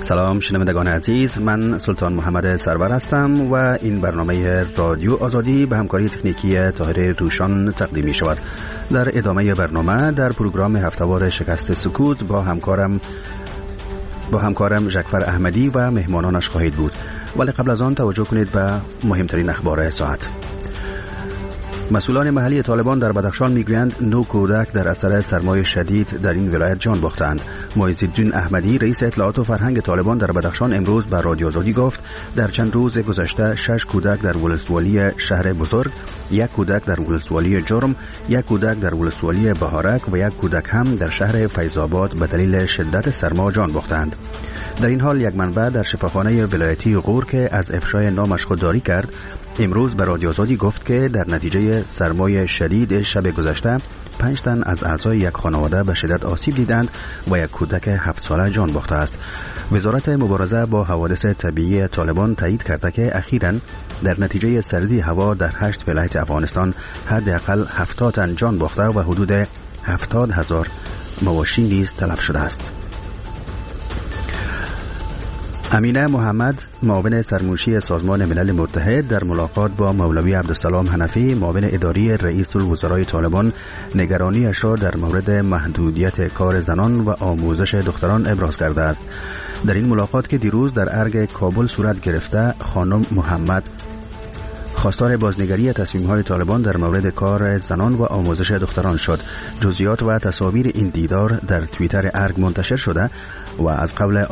سلام شنوندگان عزیز، من سلطان محمد سرور هستم و این برنامه رادیو آزادی به همکاری تکنیکی طاهر روشان تقدیم می شود. در ادامه برنامه در پروگرام هفته‌وار شکست سکوت با همکارم ژکفر احمدی و مهمانانش خواهید بود. ولی قبل از آن توجه کنید به مهمترین اخبار ساعت. مسئولان محلی طالبان در بدخشان میگویند 9 کودک در اثر سرمای شدید در این ولایت جان باختند. معیزالدین احمدی رئیس اطلاعات و فرهنگ طالبان در بدخشان امروز به رادیو آزادی گفت در چند روز گذشته 6 کودک در ولسوالی شهر بزرگ، 1 کودک در ولسوالی جرم، 1 کودک در ولسوالی بهارک و 1 کودک هم در شهر فیض‌آباد به دلیل شدت سرما جان باختند. در این حال یک منبع در شفاخانه ولایتی غور که از افشای نامش خودداری کرد امروز به رادیو آزادی گفت که در نتیجه سرمای شدید شب گذشته 5 تن از اعضای یک خانواده به شدت آسیب دیدند و 1 کودک 7 ساله جان باخته است. وزارت مبارزه با حوادث طبیعی طالبان تایید کرده که اخیراً در نتیجه سردی هوا در 8 ولایت افغانستان حداقل 70 تن جان باخته و حدود 70,000 مواشی نیز تلف شده است. امینه محمد معاون سرمنشی سازمان ملل متحد در ملاقات با مولوی عبدالسلام حنفی معاون اداری رئیس الوزرای طالبان نگرانیش را در مورد محدودیت کار زنان و آموزش دختران ابراز کرده است. در این ملاقات که دیروز در ارگ کابل صورت گرفته خانم محمد خواستار بازنگری تصمیم‌های طالبان در مورد کار زنان و آموزش دختران شد. جزئیات و تصاویر این دیدار در توییتر ارگ منتشر شده و از قبل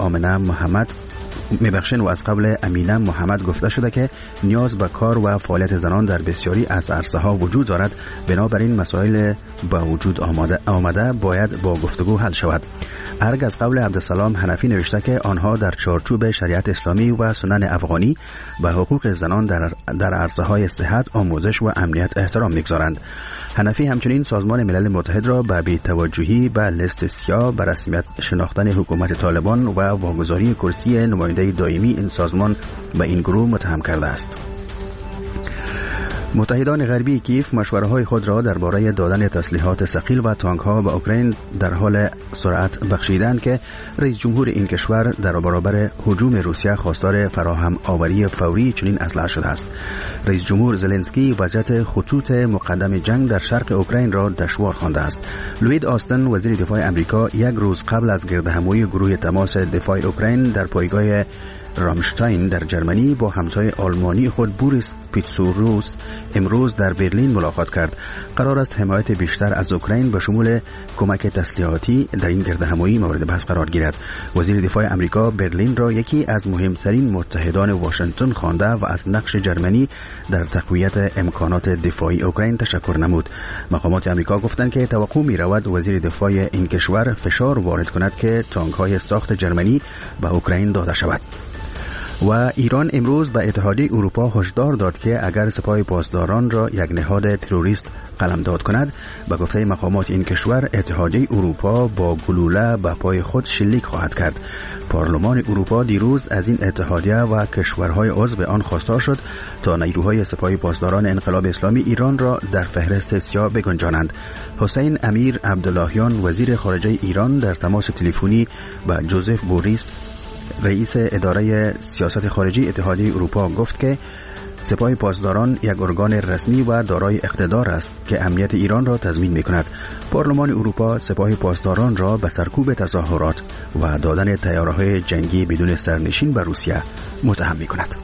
امینه محمد گفته شده که نیاز به کار و فعالیت زنان در بسیاری از عرصه‌ها وجود دارد، بنابراین مسائل به وجود آمده باید با گفتگو حل شود. ارگ از قبل عبدالسلام حنفی نوشته که آنها در چارچوب شریعت اسلامی و سنن افغانی به حقوق زنان در عرصه‌های صحت، آموزش و امنیت احترام می‌گذارند. حنفی همچنین سازمان ملل متحد را به بی‌توجهی به لیست سیاه به رسمیت شناختن حکومت طالبان و واگذاری کرسی نماینده دائمی این سازمان به این گروه متهم کرده است. متحدان غربی کیف مشوره‌های خود را درباره دادن تسلیحات ثقیل و تانک‌ها به اوکراین در حال سرعت بخشیدند که رئیس جمهور این کشور در برابر هجوم روسیه خواستار فراهم آوری فوری چنین اسلحه شده است. رئیس جمهور زلنسکی وضعیت خطوط مقدم جنگ در شرق اوکراین را دشوار خوانده است. لوید آستن وزیر دفاع آمریکا 1 روز قبل از گردهمایی گروه تماس دفاع اوکراین در پایگاه رامشتاین در جرمنی با همسایه آلمانی خود بوریس پیتسوروس امروز در برلین ملاقات کرد. قرار است حمایت بیشتر از اوکراین به شمول کمک تسلیحاتی در این گردهمایی مورد بحث قرار گیرد. وزیر دفاع آمریکا برلین را یکی از مهمترین متحدان واشنگتن خوانده و از نقش جرمنی در تقویت امکانات دفاعی اوکراین تشکر نمود. مقامات آمریکا گفتند که توقع می‌رود وزیر دفاع این کشور فشار وارد کند که تانک‌های ساخت جرمنی به اوکراین داده شود. و ایران امروز به اتحادیه اروپا هشدار داد که اگر سپاه پاسداران را یک نهاد تروریست قلمداد کند، به گفته مقامات این کشور اتحادیه اروپا با گلوله به پای خود شلیک خواهد کرد. پارلمان اروپا دیروز از این اتحادیه و کشورهای عضو آن خواستار شد تا نیروهای سپاه پاسداران انقلاب اسلامی ایران را در فهرست سیاه بگنجانند. حسین امیر عبداللهیان وزیر خارجه ایران در تماس تلفنی با جوزف بوریس رئیس اداره سیاست خارجی اتحادیه اروپا گفت که سپاه پاسداران یک ارگان رسمی و دارای اقتدار است که امنیت ایران را تضمین می‌کند. پارلمان اروپا سپاه پاسداران را به سرکوب تظاهرات و دادن طیاره‌های جنگی بدون سرنشین به روسیه متهم می‌کند.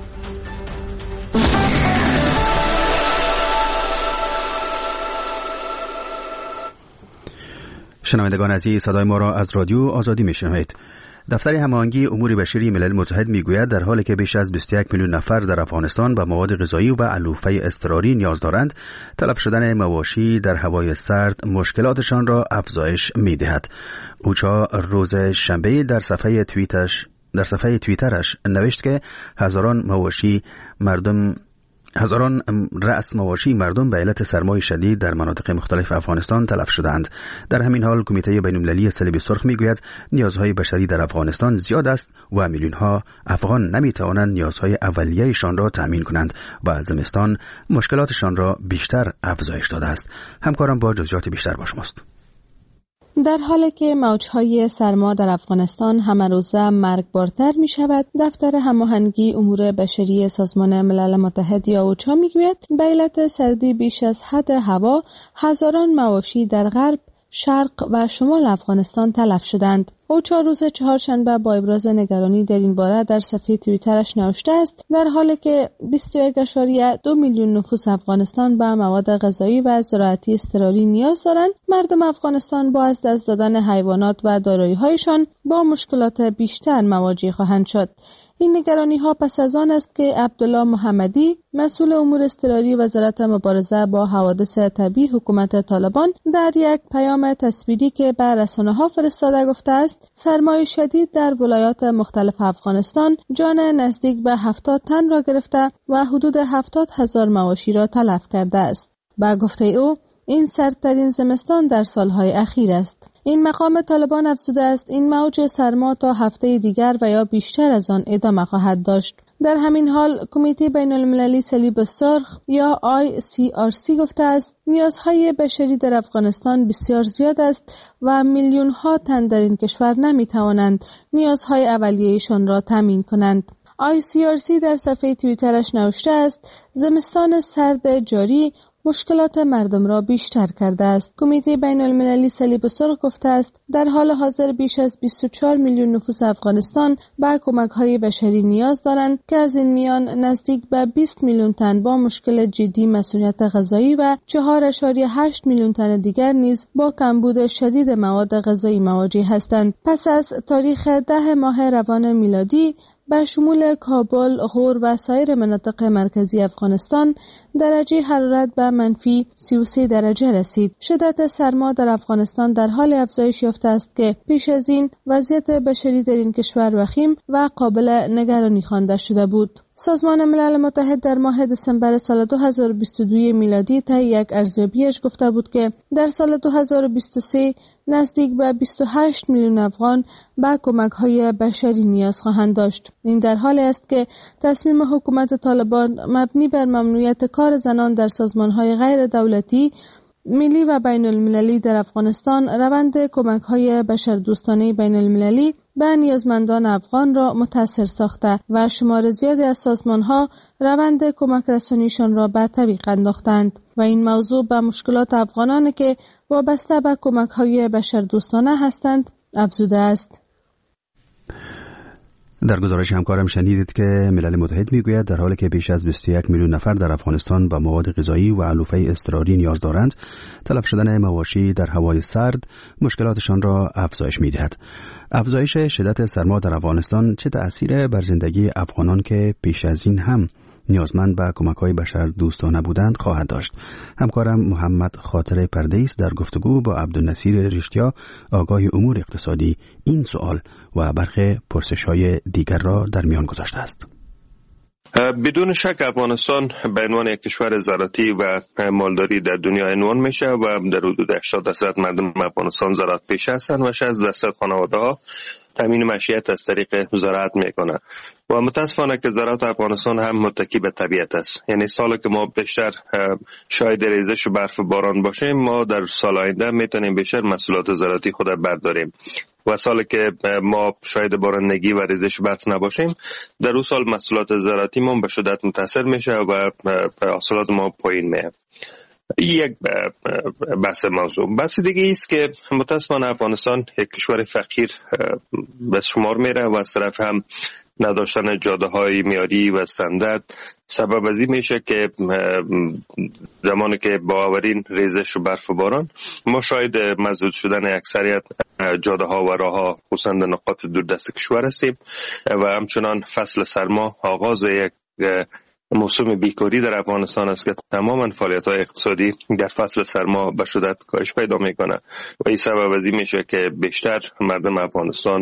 شنوندگان عزیز، صدای ما را از رادیو آزادی میشنوید. دفتر هماهنگی امور بشری ملل متحد میگوید در حالی که بیش از 21 میلیون نفر در افغانستان به مواد غذایی و علوفه اضطراری نیاز دارند، تلف شدن مواشی در هوای سرد مشکلاتشان را افزایش میدهد. اوچا روز شنبه در صفحه توییترش نوشت که هزاران رأس مواشی مردم به علت سرمای شدید در مناطق مختلف افغانستان تلف شدند. در همین حال کمیته بین‌المللی صلیب سرخ میگوید نیازهای بشری در افغانستان زیاد است و میلیون‌ها افغان نمیتوانند نیازهای اولیه‌شان را تأمین کنند و زمستان مشکلاتشان را بیشتر افزایش داده است. همکارم با جزئیات بیشتر با شماست. در حالی که موجهای سرما در افغانستان همه روزه مرگبارتر می شود، دفتر هماهنگی امور بشری سازمان ملل متحد یا اوچا می گوید به علت سردی بیش از حد هوا هزاران مواشی در غرب، شرق و شمال افغانستان تلف شدند. اوچا روز چهارشنبه با ابراز نگرانی در این باره در صفحه توییترش نوشته است در حالی که 21.2 میلیون نفوس افغانستان به مواد غذایی و زراعتی اضطراری نیاز دارند، مردم افغانستان با از دست دادن حیوانات و دارایی‌هایشان با مشکلات بیشتر مواجه خواهند شد. این نگرانی‌ها پس از آن است که عبدالله محمدی، مسئول امور اضطراری وزارت مبارزه با حوادث طبیعی حکومت طالبان، در یک پیام تصویری که به رسانه‌ها فرستاده گفته است سرمای شدید در ولایات مختلف افغانستان جان نزدیک به 70 تن را گرفته و حدود 70,000 مواشی را تلف کرده است. با گفته او این سردترین زمستان در سالهای اخیر است. این مقام طالبان افزوده است این موج سرما تا هفته دیگر و یا بیشتر از آن ادامه خواهد داشت. در همین حال کمیته بین المللی صلیب سرخ یا ICRC گفته است نیازهای بشری در افغانستان بسیار زیاد است و میلیون ها تن در این کشور نمی توانند نیازهای اولیه‌شان را تامین کنند. ICRC در صفحه توییترش نوشته است زمستان سرد جاری مشکلات مردم را بیشتر کرده است. کمیته بین المللی صلیب سرخ گفته است در حال حاضر بیش از 24 میلیون نفوس افغانستان به کمک‌های بشری نیاز دارند که از این میان نزدیک به 20 میلیون تن با مشکل جدی مسئولیت غذایی و 4.8 میلیون تن دیگر نیز با کمبود شدید مواد غذایی مواجه هستند. پس از تاریخ 10 ماه روان میلادی به شمول کابل، غور و سایر مناطق مرکزی افغانستان درجه حرارت به منفی 33 درجه رسید. شدت سرما در افغانستان در حال افزایش یافته است که پیش از این وضعیت بشری در این کشور وخیم و قابل نگرانی خوانده شده بود. سازمان ملل متحد در ماه دسامبر سال 2022 میلادی طی یک ارزیابیش گفته بود که در سال 2023 نزدیک به 28 میلیون افغان به کمک‌های بشری نیاز خواهند داشت. این در حالی است که تصمیم حکومت طالبان مبنی بر ممنوعیت کار زنان در سازمان‌های غیر دولتی ملی و بین المللی در افغانستان روند کمک‌های بشردوستانه بین المللی به نیازمندان افغان را متاثر ساخته و شمار زیادی از سازمان‌ها روند کمک رسانیشان را به تعویق انداختند و این موضوع به مشکلات افغانان که وابسته به کمک‌های بشردوستانه هستند افزوده است. در گزارش همکارم شنیدید که ملل متحد میگوید در حالی که بیش از 21 میلیون نفر در افغانستان به مواد غذایی و علوفه اضطراری نیاز دارند، تلف شدن مواشی در هوای سرد مشکلاتشان را افزایش میدهد. افزایش شدت سرما در افغانستان چه تأثیر بر زندگی افغانان که پیش از این هم نیازمند به کمک‌های بشردوستانه بودند خواهد داشت؟ همکارم محمد خاطر پردیس در گفتگو با عبدالنصیر رشتیا آگاه امور اقتصادی این سوال و برخی پرسش‌های دیگر را در میان گذاشته است. بدون شک افغانستان به عنوان یک کشور زراعتی و مالداری در دنیا عنوان میشه و در حدود 80% مردم افغانستان زراعت پیشه هستند و 60% خانواده‌ها تامین معیشت از طریق زراعت میکنه و متاسفانه که زراعت افغانستان هم متکی به طبیعت است. یعنی سالی که ما بیشتر شاهد ریزش و برف باران باشیم، ما در سال آینده میتونیم بیشتر محصولات زراعتی خود برداریم و سالی که ما شاهد بارندگی و ریزش برف نباشیم، در اون سال محصولات زراعتی ما به شدت متاثر میشه و حاصلات ما پایین میاد. یک بحث موضوع. بحث دیگه است که متاسفانه افغانستان یک کشور فقیر به شمار میره و از طرف هم نداشتن جاده‌های معیاری و استاندارد سبب از این میشه که زمانی که با آورین ریزش و برف و باران ما شاید مسدود شدن اکثریت جاده‌ها و راه‌ها خصوصا در نقاط دوردست کشور هستیم و همچنان فصل سرما آغاز یک موسم بیکاری در افغانستان است که تماما فعالیت‌های اقتصادی در فصل سرما به شدت کاهش پیدا میکنه و این سبب از این میشه که بیشتر مردم افغانستان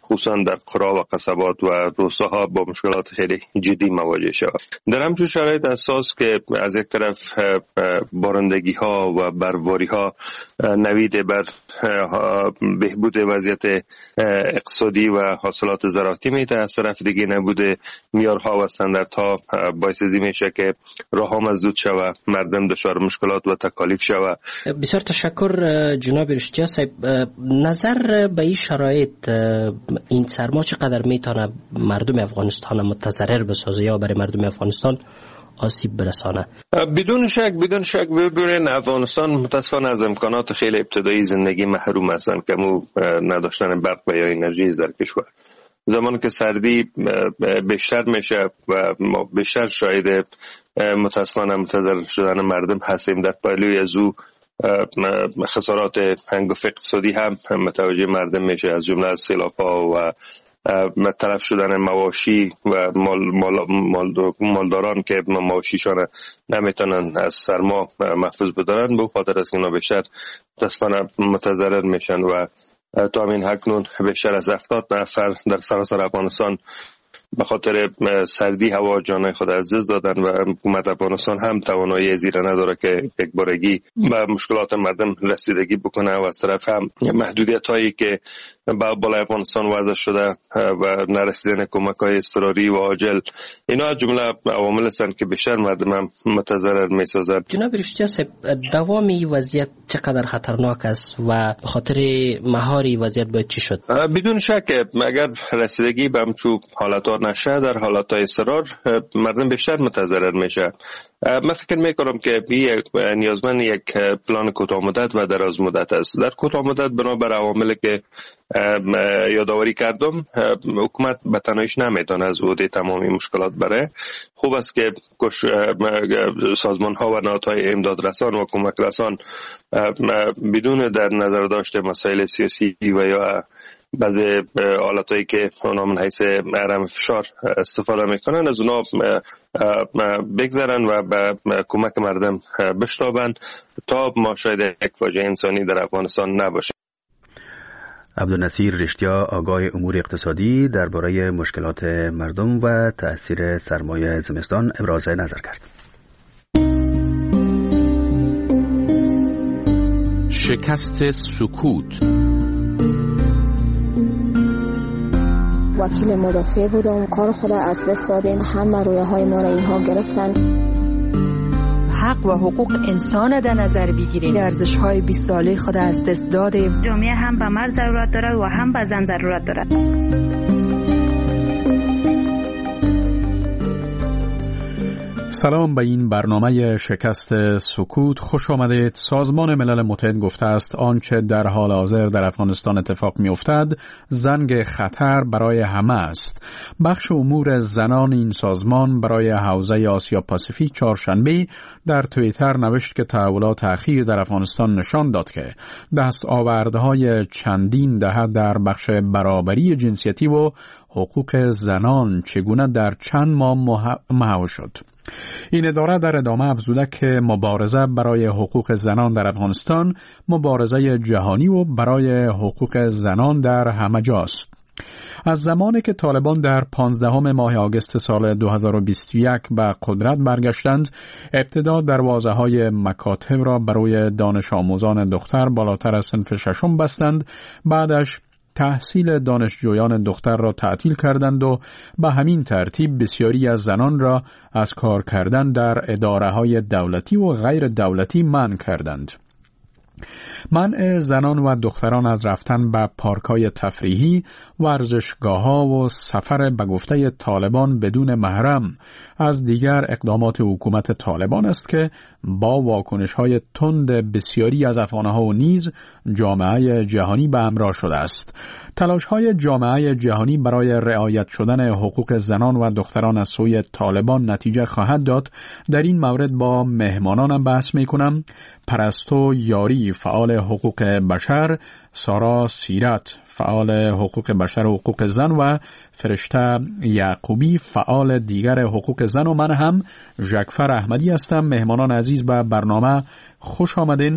خصوصا در قرا و قصبات و روستاها با مشکلات خیلی جدی مواجه شود. در همچون شرایط اساس که از یک طرف بارندگی ها و برفباری ها نوید بر بهبود وضعیت اقتصادی و حاصلات زراعتی میده، از طرف دیگه نبود معیارها و استانداردها باعث میشه که راهها مسدود شود، مردم دچار مشکلات و تکالیف شود. بسیار تشکر جناب رشتیا صاحب. نظر به این شرایط این سرما چقدر میتونه مردم افغانستان متضرر بسازه یا برای مردم افغانستان آسیب برسانه؟ بدون شک ببینید افغانستان متاسفانه از امکانات خیلی ابتدایی زندگی محروم هستند که نداشتن برق و یا انرژی در کشور. زمانی که سردی بیشتر میشه و ما بیشتر شاید متاسفانه متضرر شدن مردم هستیم. در پهلوی از او خسارات هنگفت اقتصادی هم متوجه مردم میشه، از جمله از سیلاب‌ها و تلف شدن مواشی و مالداران که مواشیشان نمیتونن از سرما محفوظ بدارن، به خاطر از که اینا بیشتر متاسفانه متضرر میشن و تا همین اکنون بیشتر از 70 نفر در سراسر افغانستان به خاطر سردی هوا جان خود از دست دادن و حکومت افغانستان هم توانایی زیر نداره که یکبارگی به مشکلات مردم رسیدگی بکنه و از طرف هم محدودیت هایی که بالای افغانستان وضع شده و نرسیدن کمک های اضطراری و عاجل، اینا از جمله عوامل هستند که بیشتر مردم هم متضرر میسازد. جناب رشتیا صاحب، دوام این وضعیت چقدر خطرناک است و به خاطر مهاری وضعیت باید چی شد؟ بدون شک اگر رسیدگی به همچون حالتها نشه، در حالتهای اضطرار مردم بیشتر متضرر میشه. من فکر میکنم که نیازمند یک پلان کوتاه مدت و دراز مدت است. در کوتاه مدت بنابر عواملی که یادآوری کردم، حکومت به تنهاییش نمیتونه از عهده تمامی مشکلات بره. خوب است که سازمان ها و نهادهای امداد رسان و کمک رسان بدون در نظر داشت مسائل سیاسی و یا بعضی حالتایی که اونا من حیث رم فشار استفاده میکنن از اونا بگذرن و به کمک مردم بشتابن تا ما شاید یک فاجعه انسانی در افغانستان نباشه. عبدالنصیر رشتیا، آگاه امور اقتصادی، درباره مشکلات مردم و تأثیر سرمایه زمستان ابراز نظر کرد. شکست سکوت. وکیل مدافع بودم، کار خود از دست دادیم، همه رویاهای ما را اینها گرفتن. حق و حقوق انسان در نظر بگیریم، ارزش‌های 20 ساله خود از دست دادیم. جامعه هم به مرد ضرورت دارد و هم به زن ضرورت دارد. سلام به این برنامه شکست سکوت خوش آمدید. سازمان ملل متحد گفته است آنچه در حال حاضر در افغانستان اتفاق می افتد زنگ خطر برای همه است. بخش امور زنان این سازمان برای حوزه آسیا پاسیفیک چهارشنبه در توییتر نوشت که تحولات اخیر در افغانستان نشان داد که دستاوردهای چندین دهه در بخش برابری جنسیتی و حقوق زنان چگونه در چند ماه محو شد. این اداره در ادامه افزوده که مبارزه برای حقوق زنان در افغانستان مبارزه جهانی و برای حقوق زنان در همه جاست. از زمانی که طالبان در 15 ماه آگوست سال 2021 به قدرت برگشتند، ابتدا دروازه‌های مکاتب را برای دانش آموزان دختر بالاتر از صنف ششم بستند، بعدش تحصیل دانشجویان دختر را تعطیل کردند و به همین ترتیب بسیاری از زنان را از کار کردن در اداره‌های دولتی و غیر دولتی منع کردند. منع زنان و دختران از رفتن به پارک‌های تفریحی، ورزشگاه‌ها و سفر به گفته طالبان بدون محرم از دیگر اقدامات حکومت طالبان است که با واکنش‌های تند بسیاری از افغان‌ها و نیز جامعه جهانی به همراه شده است. تلاش‌های جامعه جهانی برای رعایت شدن حقوق زنان و دختران از سوی طالبان نتیجه خواهد داد. در این مورد با مهمانانم بحث می‌کنم. پرستو یاری، فعال حقوق بشر، سارا سیرت، فعال حقوق بشر و حقوق زن و فرشته یعقوبی، فعال دیگر حقوق زن و من هم ژکفر احمدی هستم. مهمانان عزیز به برنامه خوش آمدین.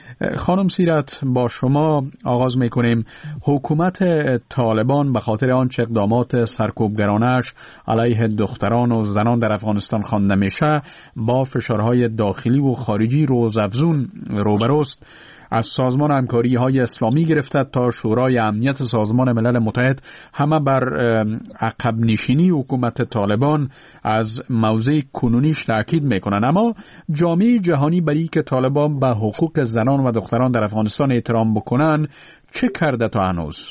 خانم سیرت، با شما آغاز میکنیم. حکومت طالبان به خاطر آنچه اقدامات سرکوبگرانش علیه دختران و زنان در افغانستان خوانده میشه با فشارهای داخلی و خارجی روزافزون روبروست. از سازمان همکاری های اسلامی گرفته تا شورای امنیت سازمان ملل متحد همه بر عقب نشینی حکومت طالبان از موضع کنونیش تاکید میکنن، اما جامعه جهانی برای که طالبان به حقوق زنان و دختران در افغانستان احترام بکنن چه کرده تا هنوز؟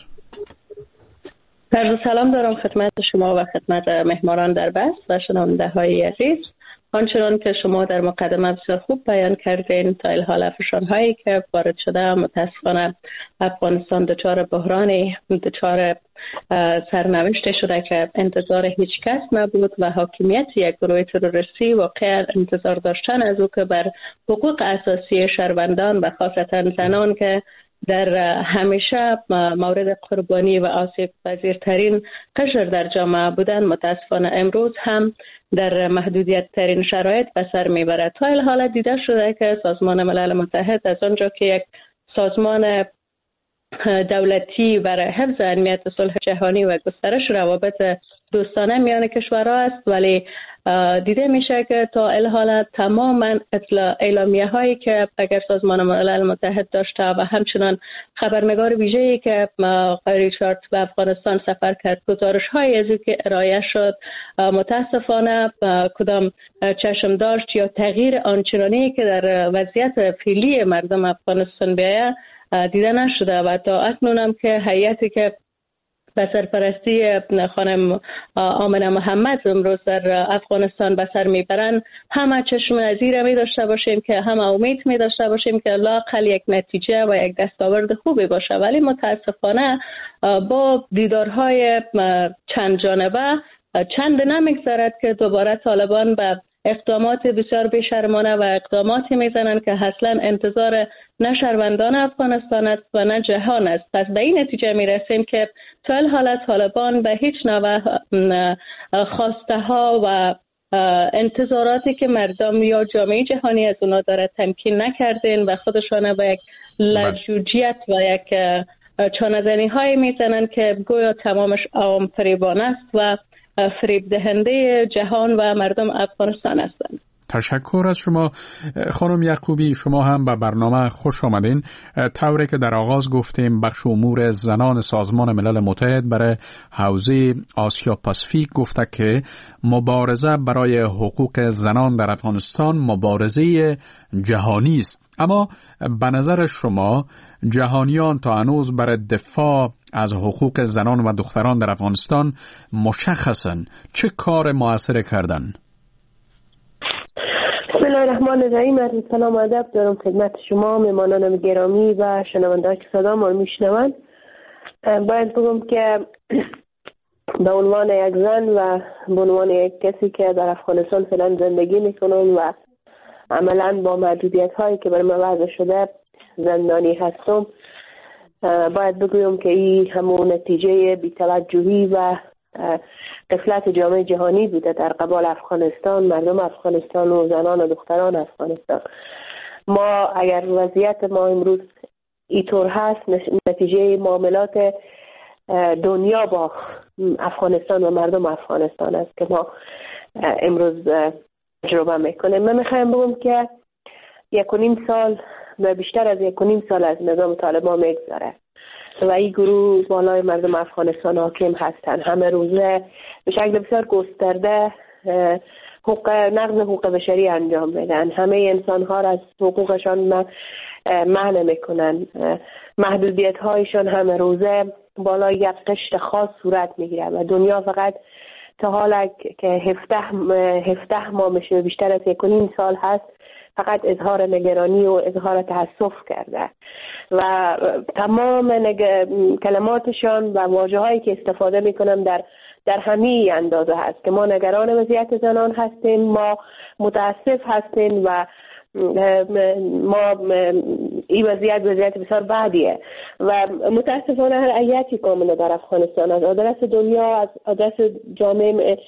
سلام دارم خدمت شما و خدمت مهمانان در بحث و شنونده های عزیز. آنچنان که شما در مقدمه بسیار خوب بیان کردین، تا الحال افشان‌هایی که وارد شده متاسفانه افغانستان دچار بحرانی، دچار سرنوشت شده که انتظار هیچ کس نبود و حاکمیت یک گروه تروریستی واقعا انتظار داشتن از او که بر حقوق اساسی شهروندان و خاصتا زنان که در همیشه مورد قربانی و آسیب پذیرترین قشر در جامعه بودن، متاسفانه امروز هم در محدودیت ترین شرایط به سر میبرد. تا الحال دیده شده که سازمان ملل متحد از آنجا که یک سازمان دولتی برای حفظ امنیت صلح جهانی و گسترش روابط دوستانه میان کشورها است، ولی دیده میشه که تا الحال تماما اعلامیه هایی که اگر سازمان ملل متحد داشته و همچنان خبرنگار ویژه‌ای که ریچارد به افغانستان سفر کرد گزارش های از که ارائه شد متاسفانه کدام چشم داشت یا تغییر آنچنانی که در وضعیت فعلی مردم افغانستان بیاید دیده نشده و تا اکنون هم که هیئتی که به سرپرستی خانم آمنه محمد امروز در افغانستان به سر میبرن، همه چشم نظیر می داشته باشیم که همه امید می داشته باشیم که لااقل یک نتیجه و یک دستاورد خوبی باشه، ولی متاسفانه با دیدارهای چند جانبه چند نمیگذرد که دوباره طالبان به اقدامات بسیار بیشرمانه و اقداماتی میزنند که اصلا انتظار نه شهروندان افغانستان است و نه جهان است. پس به این نتیجه میرسیم که تا الحال طالبان به هیچ نوع خواسته ها و انتظاراتی که مردم یا جامعه جهانی از اونا داره تمکین نکردین و خودشان به یک لجوجیت و یک چانه‌زنی های میزنند که گویا تمامش عوام فریبانه است و فریب دهنده جهان و مردم افغانستان هستند. تشکر از شما خانم یعقوبی. شما هم به برنامه خوش آمدین. طوری که در آغاز گفتیم بخش امور زنان سازمان ملل متحد برای حوزه آسیا پاسیفیک گفته که مبارزه برای حقوق زنان در افغانستان مبارزه جهانی است، اما به نظر شما جهانیان تا هنوز برای دفاع از حقوق زنان و دختران در افغانستان مشخصاً چه کار موثر کردن؟ بسم الله الرحمن الرحیم. عرض سلام و ادب دارم خدمت شما مهمانان گرامی و شنونده‌ای که صدا ما رو میشنوند. باید بگم که به عنوان یک زن و به عنوان یک کسی که در افغانستان فعلا زندگی میکنم و عملاً با محدودیت هایی که بر من وضع شده زندانی هستم، باید بگویم که این همون نتیجه بی‌توجهی و غفلت جامعه جهانی بوده در قبال افغانستان، مردم افغانستان و زنان و دختران افغانستان. ما اگر وضعیت ما امروز اینطور هست نتیجه معاملات دنیا با افغانستان و مردم افغانستان است که ما امروز تجربه میکنیم. من میخوایم بگم که 1.5 سال و بیشتر از 1.5 سال از نظام طالبان میگذره و این گروه بالای مردم افغانستان حاکم هستند. همه روزه به شکل بسیار گسترده نقض حقوق بشری انجام میدن. همه انسان ها را از حقوقشان منع میکنن. محدودیت هایشان همه روزه بالای یک قشر خاص صورت میگیره و دنیا فقط تا حالا که 17 ماه میشه بیشتر از 1.5 سال هست فقط اظهار نگرانی و اظهار تأسف کرده و تمام کلماتشان و واژه هایی که استفاده میکنم در همین اندازه هست که ما نگران وضعیت زنان هستیم، ما متاسف هستیم و ما این وضعیت بسیار بدیه و متاسفانه هر ایتی کامله در افغانستان از آدرس دنیا، از آدرس جامعه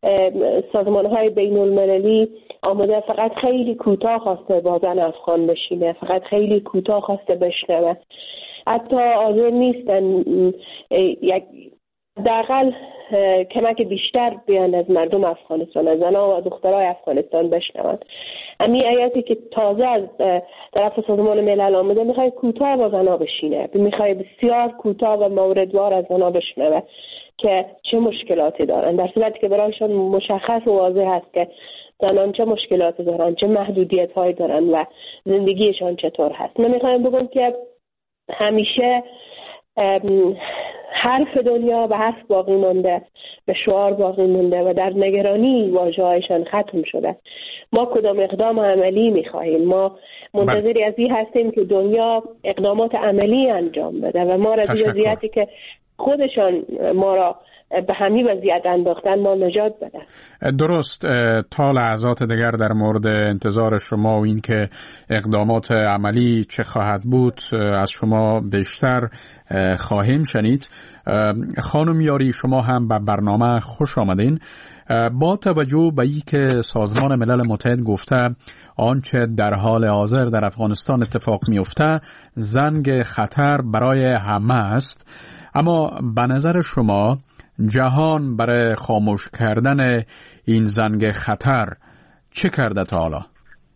سازمان‌های بین‌المللی آمده فقط خیلی کوتاه خواسته با زن افغان بشینه، فقط خیلی کوتاه خواسته بشنوه، حتی حاضر نیستن یک حداقل کمک بیشتر بیان از مردم افغانستان، از زنان و دخترای افغانستان بشنوند. امی آیاتی که تازه از طرف سازمان ملل آمده میخوای کوتاه با زنها بشینه، میخوای بسیار کوتاه و موردوار از زنها بشنوه که چه مشکلاتی دارن، در صورتی که برایشان مشخص و واضح هست که زنان چه مشکلاتی دارن، چه محدودیت هایی دارن و زندگیشان چطور هست. من میخوایم بگم که همیشه حرف دنیا به حرف باقی مونده، به شعار باقی مونده و در نگرانی واژه‌هایشان ختم شده. ما کدام اقدام عملی می‌خواهیم؟ ما منتظری از این هستیم که دنیا اقدامات عملی انجام بده و ما را از وضعیتی که خودشان ما را به همین وضعیت انداختن ما نجات بده. درست. تا لحظات دیگر در مورد انتظار شما و این که اقدامات عملی چه خواهد بود از شما بیشتر خواهیم شنید. خانم یاری، شما هم به برنامه خوش آمدین. با توجه به این که سازمان ملل متحد گفته آنچه در حال حاضر در افغانستان اتفاق میفته زنگ خطر برای همه است، اما به نظر شما جهان برای خاموش کردن این زنگ خطر چه کرده تا حالا؟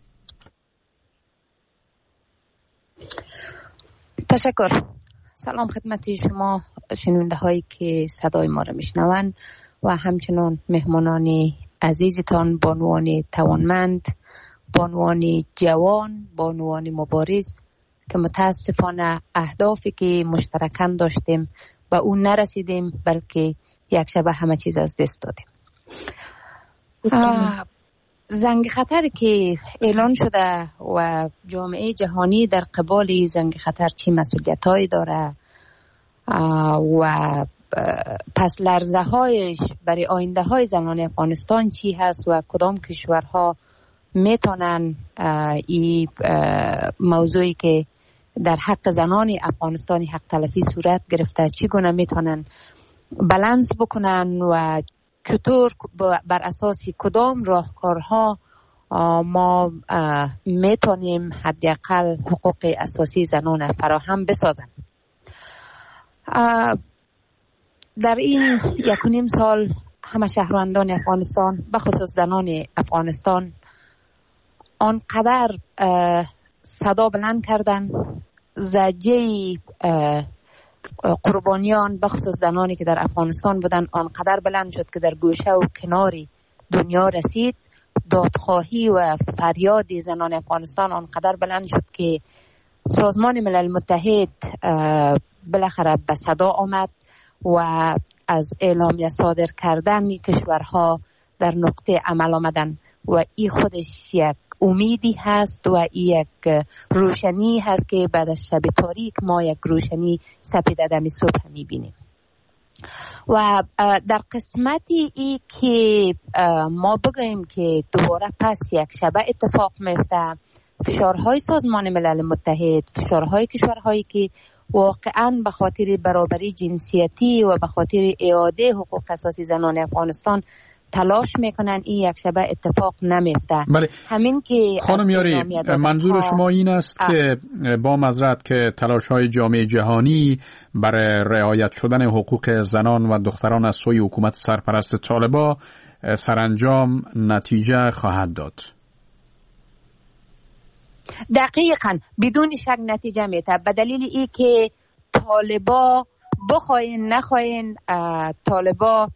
تشکر. سلام خدمت شما شنونده هایی که صدای ما را میشنوند و همچنان مهمانان عزیزتان، بانوان توانمند، بانوان جوان، بانوان مبارز که متاسفانه اهدافی که مشترکاً داشتیم و اون نرسیدیم، بلکه یک شبه همه چیز از دست دادیم. زنگ خطر که اعلان شده و جامعه جهانی در قبال زنگ خطر چی مسئولیت‌هایی داره و پس لرزه هایش برای آینده های زنان افغانستان چی هست و کدام کشورها میتونن این موضوعی که در حق زنان افغانستانی حق تلفی صورت گرفته چگونه میتونن بالانس بکنن و چطور بر اساس کدام راهکارها ما میتونیم حداقل حقوق اساسی زنان فراهم بسازن. در این 1.5 سال همه شهروندان افغانستان به خصوص زنان افغانستان آنقدر صدا بلند کردن، زجه قربانیان به خصوص زنانی که در افغانستان بودن آنقدر بلند شد که در گوشه و کناری دنیا رسید. دادخواهی و فریاد زنان افغانستان آنقدر بلند شد که سازمان ملل متحد بالاخره به صدا آمد و از اعلامیه صادر کردن کشورها در نقطه عمل آمدن و این خودش یک امیدی هست و یک روشنی هست که بعد از شب تاریک ما یک روشنی سپیده دم صبح میبینیم. و در قسمتی ای که ما بگوییم که دوباره پس یک شبه اتفاق میفته، فشارهای سازمان ملل متحد، فشارهای کشورهایی که واقعا به خاطر برابری جنسیتی و به خاطر اعاده حقوق اساسی زنان افغانستان تلاش میکنن، این یک شبه اتفاق نمیفته. بله. همین که خانم یاری، منظور شما این است که با معذرت که تلاش‌های جامعه جهانی برای رعایت شدن حقوق زنان و دختران از سوی حکومت سرپرست طالبان سرانجام نتیجه خواهد داد؟ دقیقاً بدون شک نتیجه میده، به دلیل ای که طالبان بخواین نخواین، طالبان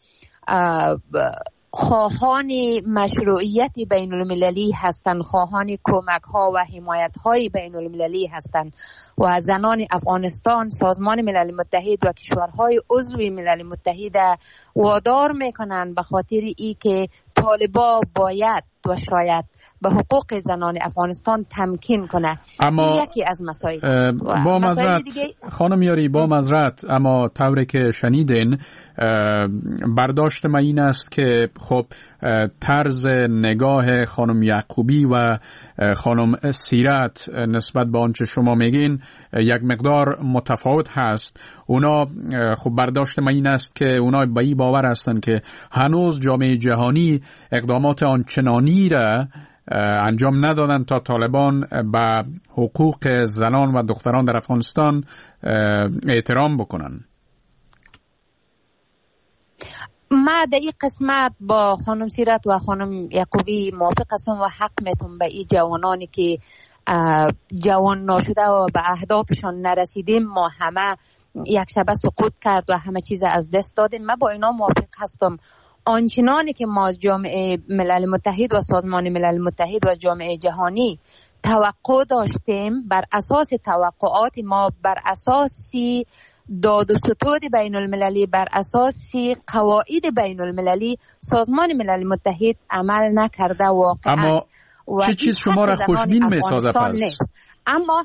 خواهان مشروعیت بین المللی هستند، خواهان کمک ها و حمایت های بین المللی هستند و زنان افغانستان سازمان ملل متحد و کشورهای عضو ملل متحد وادار میکنند به خاطر ای که طالبان باید و شاید به حقوق زنان افغانستان تمکین کنه. اما یکی از مسائل با معذرت خانم یاری، با معذرت، اما طوری که شنیدین برداشت من این است که خب طرز نگاه خانم یعقوبی و خانم سیرت نسبت به آنچه شما میگین یک مقدار متفاوت هست. اونا خب برداشت من این است که اونا به این باور هستند که هنوز جامعه جهانی اقدامات آنچنانی را انجام ندادن تا طالبان به حقوق زنان و دختران در افغانستان احترام بکنن. ما در این قسمت با خانم سیرت و خانم یعقوبی موافق هستم و حق میتون به این جوانانی که جوان ناشده و به اهدافشان نرسیدیم، ما همه یک شبه سقوط کرد و همه چیز از دست دادیم، من با اینا موافق هستم. آنچنانی که ما از جامعه ملل متحد و سازمان ملل متحد و جامعه جهانی توقع داشتیم، بر اساس توقعات ما، بر اساس داد و ستود بین المللی، بر اساس قواعد بین المللی سازمان ملل متحد عمل نکرده واقعا. اما چه چیز شما را خوشبین میسازه پس؟ اما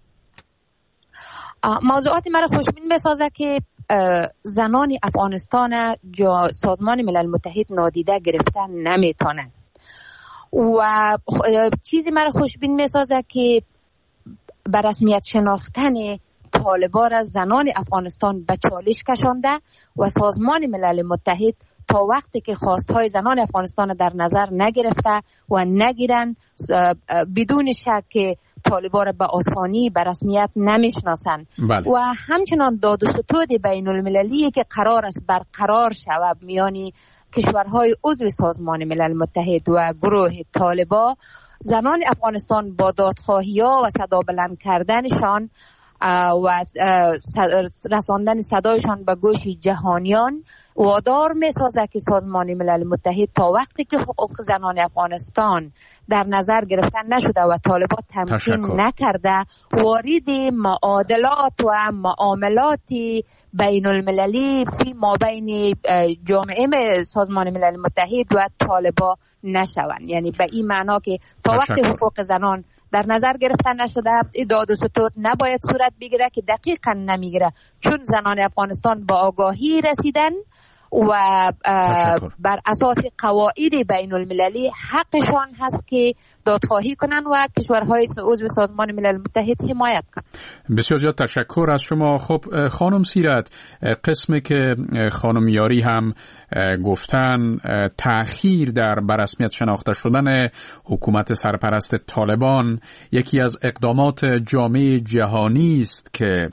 موضوعات مرا خوشبین میسازه که زنان افغانستان سازمان ملل متحد نادیده گرفتن نمیتونن و چیزی مرا خوشبین میسازه که بر رسمیت شناختن طالبان از زنان افغانستان به چالش کشانده و سازمان ملل متحد تا وقتی که خواستهای زنان افغانستان در نظر نگرفته و نگیرن، بدون شک طالبان را به آسانی به رسمیت نمیشناسند. بله. و همچنان داد و ستود بین المللی که قرار است برقرار شود میان کشورهای عضو سازمان ملل متحد و گروه طالبان، زنان افغانستان با دادخواهی‌ها و صدا بلند کردنشان و رساندن صدایشان به گوش جهانیان وادار می‌سازد که سازمان ملل متحد تا وقتی که حقوق زنان افغانستان در نظر گرفتن نشده و طالبان تمکین نکرده، وارد معادلات و معاملات بین المللی فی مابین جامعه سازمان ملل متحد و طالبان نشوند. یعنی به این معنا که تا وقتی حقوق زنان در نظر گرفتن نشده، داد و ستود نباید صورت بگیره که دقیقاً نمیگیره، چون زنان افغانستان با آگاهی رسیدن و بر اساس قواعد بین المللی حقشان هست که دادخواهی کنن و کشورهای عضو سازمان ملل متحد حمایت کنن. بسیار زیاد تشکر از شما. خب خانم سیرت، قسمی که خانم یاری هم گفتن تأخیر در بررسمیت شناخته شدن حکومت سرپرست طالبان یکی از اقدامات جامعه جهانی است که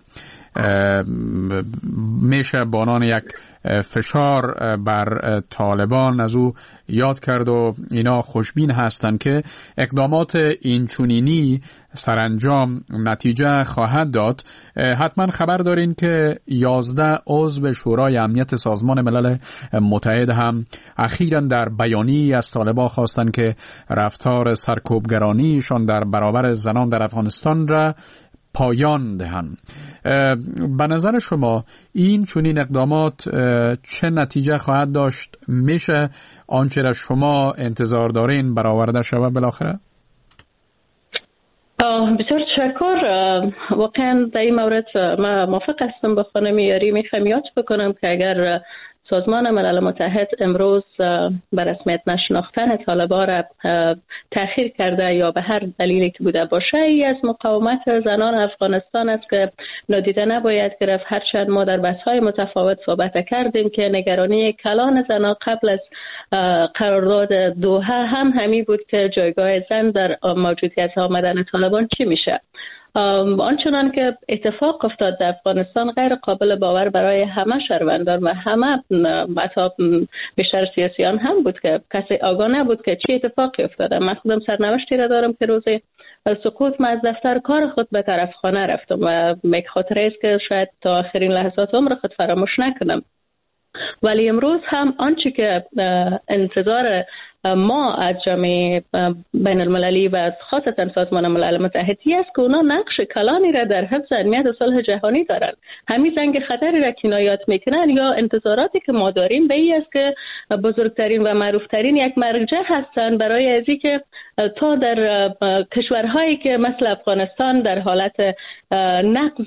میشه بانان یک فشار بر طالبان از او یاد کرد و اینا خوشبین هستند که اقدامات اینچنینی سرانجام نتیجه خواهد داد. حتما خبر دارین که 11 عضو شورای امنیت سازمان ملل متحد هم اخیراً در بیانیه‌ای از طالبان خواستند که رفتار سرکوبگرانیشان در برابر زنان در افغانستان را پایان دهند. به نظر شما این چنین اقدامات چه نتیجه خواهد داشت؟ میشه آنچه را شما انتظار دارین برآورده شود بالاخره؟ بسیار تشکر. واقعا در این مورد من موافق هستم با خانم یاری. میخوام یاد بکنم که اگر سازمان ملل متحد امروز به رسمیت نشناختن طالبان را تأخیر کرده یا به هر دلیلی که بوده باشه، ای از مقاومت زنان افغانستان است که نادیده نباید گرفت. هرچند ما در بحث‌های متفاوت صحبت کردیم که نگرانی کلان زنان قبل از قرارداد دوحه هم همی بود که جایگاه زن در موجودیت آمدن طالبان چی میشه. آنچنان که اتفاق افتاد در افغانستان غیر قابل باور برای همه شهروندان و همه بیشتر سیاسیان هم بود که کسی آگاه نبود که چی اتفاقی افتاده. من خودم سرنوشتی را دارم که روز سقوط من از دفتر کار خود به طرف خانه رفتم و یک خاطره است که شاید تا آخرین لحظات عمر خود فراموش نکنم. ولی امروز هم آنچه که انتظار ما از جامعه بین المللی و خاصتا سازمان ملل متحدی است که اونا نقش کلانی را در حفظ امنیت و صلح جهانی دارند. همین زنگ خطری را کنایات میکنن یا انتظاراتی که ما داریم به این است که بزرگترین و معروفترین یک مرجع هستند برای ازی که تا در کشورهایی که مثل افغانستان در حالت نقض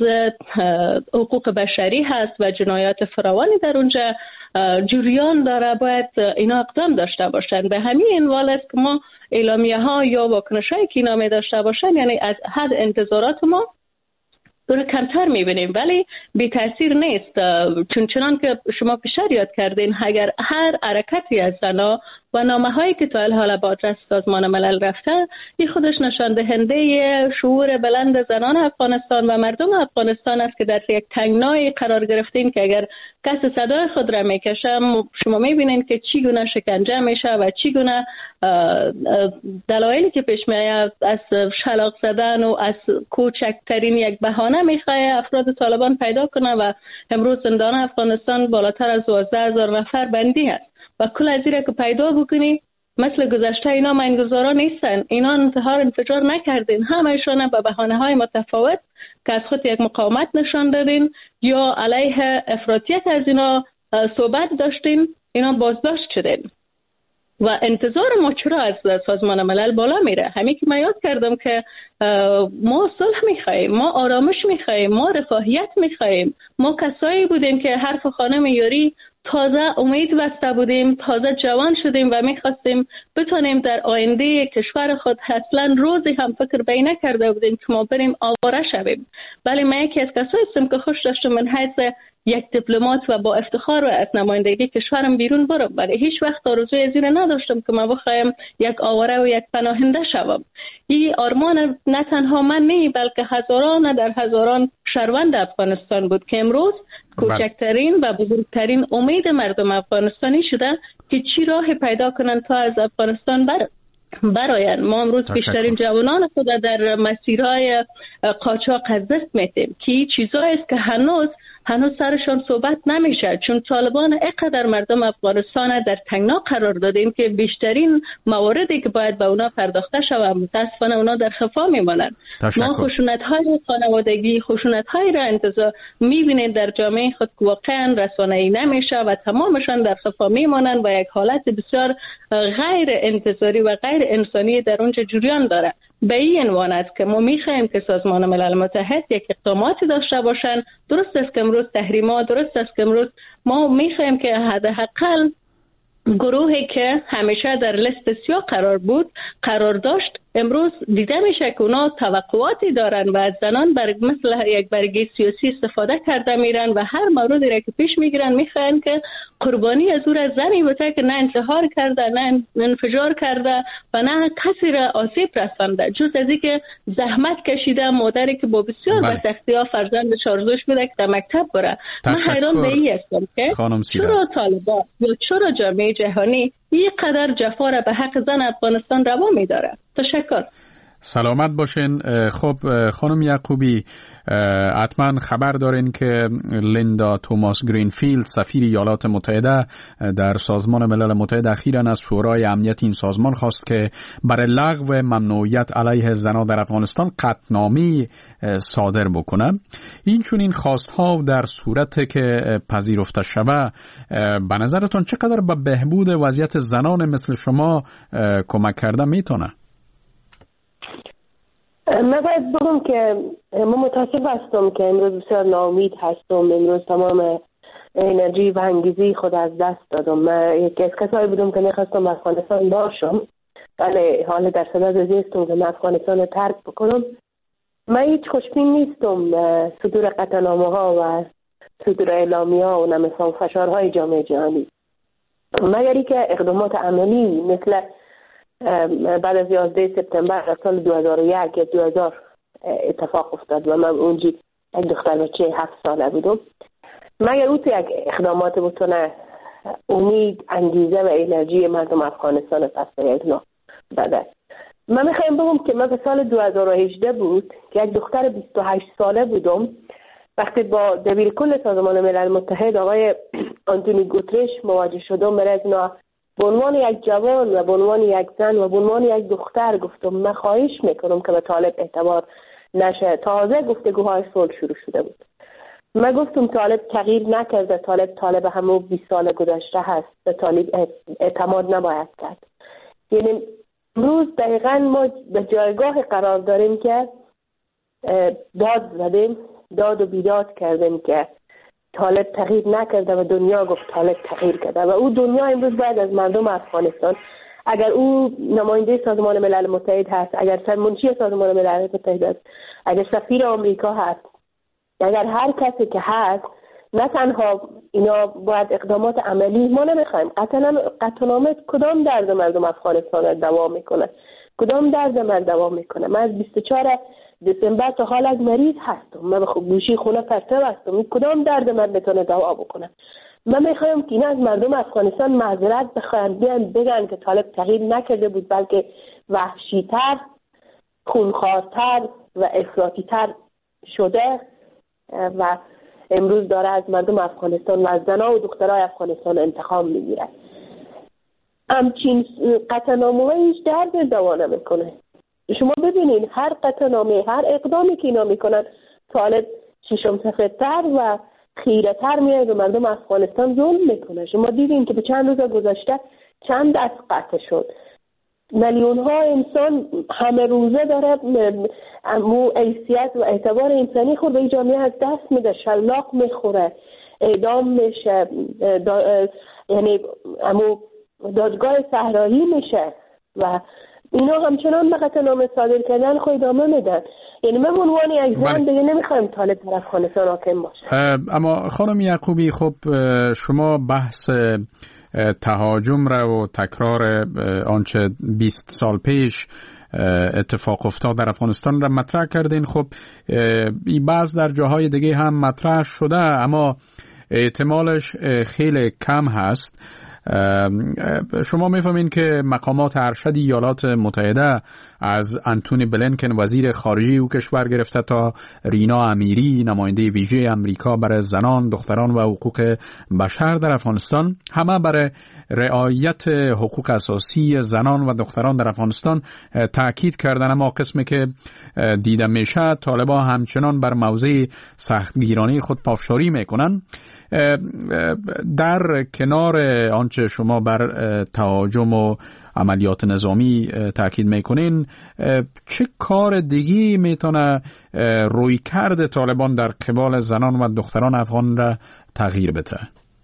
حقوق بشری هست و جنایات فراوانی در اونجا جریان داره، باید اینا اقدام داشته باشند. به همین عنوان است که ما اعلامیه ها یا واکنش هایی که اینا می داشته باشند، یعنی از حد انتظارات ما رو کمتر میبینیم، ولی بی تاثیر نیست. چون که شما پیشتر یاد کردین، اگر هر حرکتی از زنا و نامه هایی که تا حالا با آدرس سازمان ملل رفته، این خودش نشان دهنده شعور بلند زنان افغانستان و مردم افغانستان است که در یک تنگنای قرار گرفتیم که اگر کسی صدای خود را میکشه، شما میبینین که چی گونه شکنجه میشه و چی گونه دلایلی که پیش میاد از شلاق زدن و از کوچکترین یک بهانه میخواد افراد طالبان پیدا کنه و امروز زندان افغانستان بالاتر از 12,000 نفر بندی است و کل از این که پیدا بکنی مثل گذشته اینا مینگذارا نیستن، اینا انفجار نکردین، همه‌شون با بهانه‌های متفاوت که از خود یک مقاومت نشان دادین یا علیه افراطیت از اینا صحبت داشتین، اینا بازداشت شدین و انتظار ما چرا از سازمان ملل بالا میره؟ همین که من یاد کردم که ما صلح میخوایم، ما آرامش میخوایم، ما رفاهیت میخوایم، ما کسایی بودیم که حرف خانم یاری تازه امید بسته بودیم، تازه جوان شدیم و میخواستیم بتونیم در آینده کشور خود اصلا روزی هم فکر بی نکرده بودیم که ما بریم آواره شویم. ولی من یکی از کسایی هستم که خوش داشتم من حیث یک دیپلمات و با افتخار و از نمایندگی کشورم بیرون برم، ولی هیچ وقت آرزوی از این نداشتم که من بخوایم یک آواره و یک پناهنده شوم. این آرمان نه تنها من نه، بلکه هزاران در هزاران شهروند افغانستان بود که امروز کوچکترین و بزرگترین امید مردم افغانستانی شده که چی راه پیدا کنن تا از افغانستان براین. ما امروز بیشترین جوانان خود در مسیرهای قاچاق از دست میدیم که چیزایی است که هنوز سرشان صحبت نمیشه، چون طالبان اینقدر مردم افغانستان در تنگنا قرار دادیم که بیشترین مواردی که باید به اونا پرداخته شود متاسفانه اونا در خفا میمانند. ما خشونت‌های خانوادگی، خشونت‌های را انتظار میبینید در جامعه خود که واقعا رسانه‌ای نمیشه و تمامشان در خفا میمانند و یک حالت بسیار غیر انتظاری و غیر انسانی در اونجا جریان داره. به این عنوان است که ما میخوایم که سازمان ملل متحد یک اقداماتی داشته باشند. درست است که امروز تحریمات، درست است که امروز ما میخوایم که حداقل گروهی که همیشه در لیست سیاه قرار داشت، امروز دیده میشه که اونا توقعاتی دارن و از زنان مثل یک برگه سیاسی استفاده کرده میرن و هر موردی را که پیش میگیرن میخواین که قربانی از او را زنی بوده که نه انتحار کرده، نه انفجار کرده و نه کسی را آسیب رسانده، جز از این که زحمت کشیده، مادری که با بسیار سختی‌ها فرزندش آرزوش بوده که در مکتب بره. من حیران به این هستم که چرا طالبان یا چرا جامعه جهانی اینقدر جفا را به حق زن افغانستان روا می‌داره. تشکر. سلامت باشین. خب خانم یعقوبی، حتما خبر دارین که لیندا توماس گرینفیلد سفیر ایالات متحده در سازمان ملل متحد اخیراً از شورای امنیت این سازمان خواست که برای لغو ممنوعیت علیه زنان در افغانستان قطعنامه‌ای صادر بکنه. این چون این خواست‌ها در صورتی که پذیرفته شود، به نظرتون چقدر به بهبود وضعیت زنان مثل شما کمک کرده میتونه؟ من باید بگم که من متاسف هستم که امروز بسیار ناامید هستم. امروز تمام انرژی و انگیزی خود از دست دادم. من یکی از کسایی بودم که میخواستم افغانستان باشم، ولی حالا در صدد هستم که من افغانستان رو ترک بکنم. من هیچ خوشبین نیستم صدور قطعنامه ها و صدور اعلامیه ها و نمی‌فهم فشارهای جامعه جهانی، مگر که اقدامات عملی مثل بعد از 11 سپتامبر در سال 2001 یا 2000 اتفاق افتاد و من اونجا یک دختر بچه 7 ساله بودم. مگر او تو یک اقدامات بتونه امید، انگیزه و انرژی مردم افغانستان پس بیاد بده. من میخوایم بگم که من به سال 2018 بود که یک دختر 28 ساله بودم وقتی با دبیر کل سازمان ملل متحد آقای آنتونی گوترش مواجه شدم برای از اینا به عنوان یک جوان و به عنوان یک زن و به عنوان یک دختر گفتم من خواهش میکنم که به طالب اعتبار نشه. تازه گفتگوهای صلح شروع شده بود. من گفتم طالب تغییر نکرده، طالب همون 20 سال گذشته هست، به طالب اعتماد نباید کرد. یعنی امروز دقیقا ما به جایگاه قرار داریم که داد زدیم، داد و بیداد کردیم که طالب تغییر نکرده و دنیا گفت طالب تغییر کرده و او دنیا امروز باید از مردم افغانستان، اگر او نماینده سازمان ملل متحد هست، اگر سرمنشی سازمان ملل متحد هست، اگر سفیر آمریکا هست، اگر هر کسی که هست، نه تنها اینا باید اقدامات عملی. ما نمیخوایم قطعنامه کدام درد مردم افغانستان دوا میکنه، کدام درد من دوا میکنه. من از 24 دسامبر تا حال از مریض هستم، من به گوشی خونه پرتو هستم، این کدام درد من بتونه دوا بکنه؟ من میخوایم که اینا از مردم افغانستان معذرت بخواهند، بیان بگن که طالب تغییر نکرده بود، بلکه وحشی‌تر، خونخوارتر و افراطی‌تر شده و امروز داره از مردم افغانستان و از زنان و دخترای افغانستان انتقام میگیره. همچین قطعنامه هیچ درد دوا نمیکنه. شما ببینید هر قطعنامه، هر اقدامی که اینا میکنن، طالب ششم سفیدتر و خیره‌تر میاد و مردم افغانستان ظلم میکنه. شما دیدین که به چند روز گذشته چند دست قطع شد، میلیون ها انسان همه روزه داره حیثیت و اعتبار انسانی خود به جامعه از دست میده، شلاق میخوره، اعدام میشه، یعنی دادگاه صحرایی میشه و اینا همچنان به قطعنامه صادر کردن خود ادامه میدن. یعنی من عنوان یک زن دیگه نمیخوایم طالب در افغانستان حاکم باشه. اما خانم یعقوبی، خب شما بحث تهاجم را و تکرار آنچه 20 سال پیش اتفاق افتاد در افغانستان را مطرح کردین. خب این بحث در جاهای دیگه هم مطرح شده، اما احتمالش خیلی کم هست. شما میفهمین که مقامات ارشد ایالات متحده از انتونی بلینکن وزیر خارجه او کشور گرفته تا رینا امیری نماینده ویژه امریکا برای زنان، دختران و حقوق بشر در افغانستان، همه برای رعایت حقوق اساسی زنان و دختران در افغانستان تاکید کردن. اما قسمی که دیده میشه طالبان همچنان بر موضع سختگیرانه خود پافشاری میکنن. در کنار آنچه شما بر تهاجم و عملیات نظامی تاکید میکنین، چه کار دیگی میتونه رویکرد طالبان در قبال زنان و دختران افغان را تغییر بده؟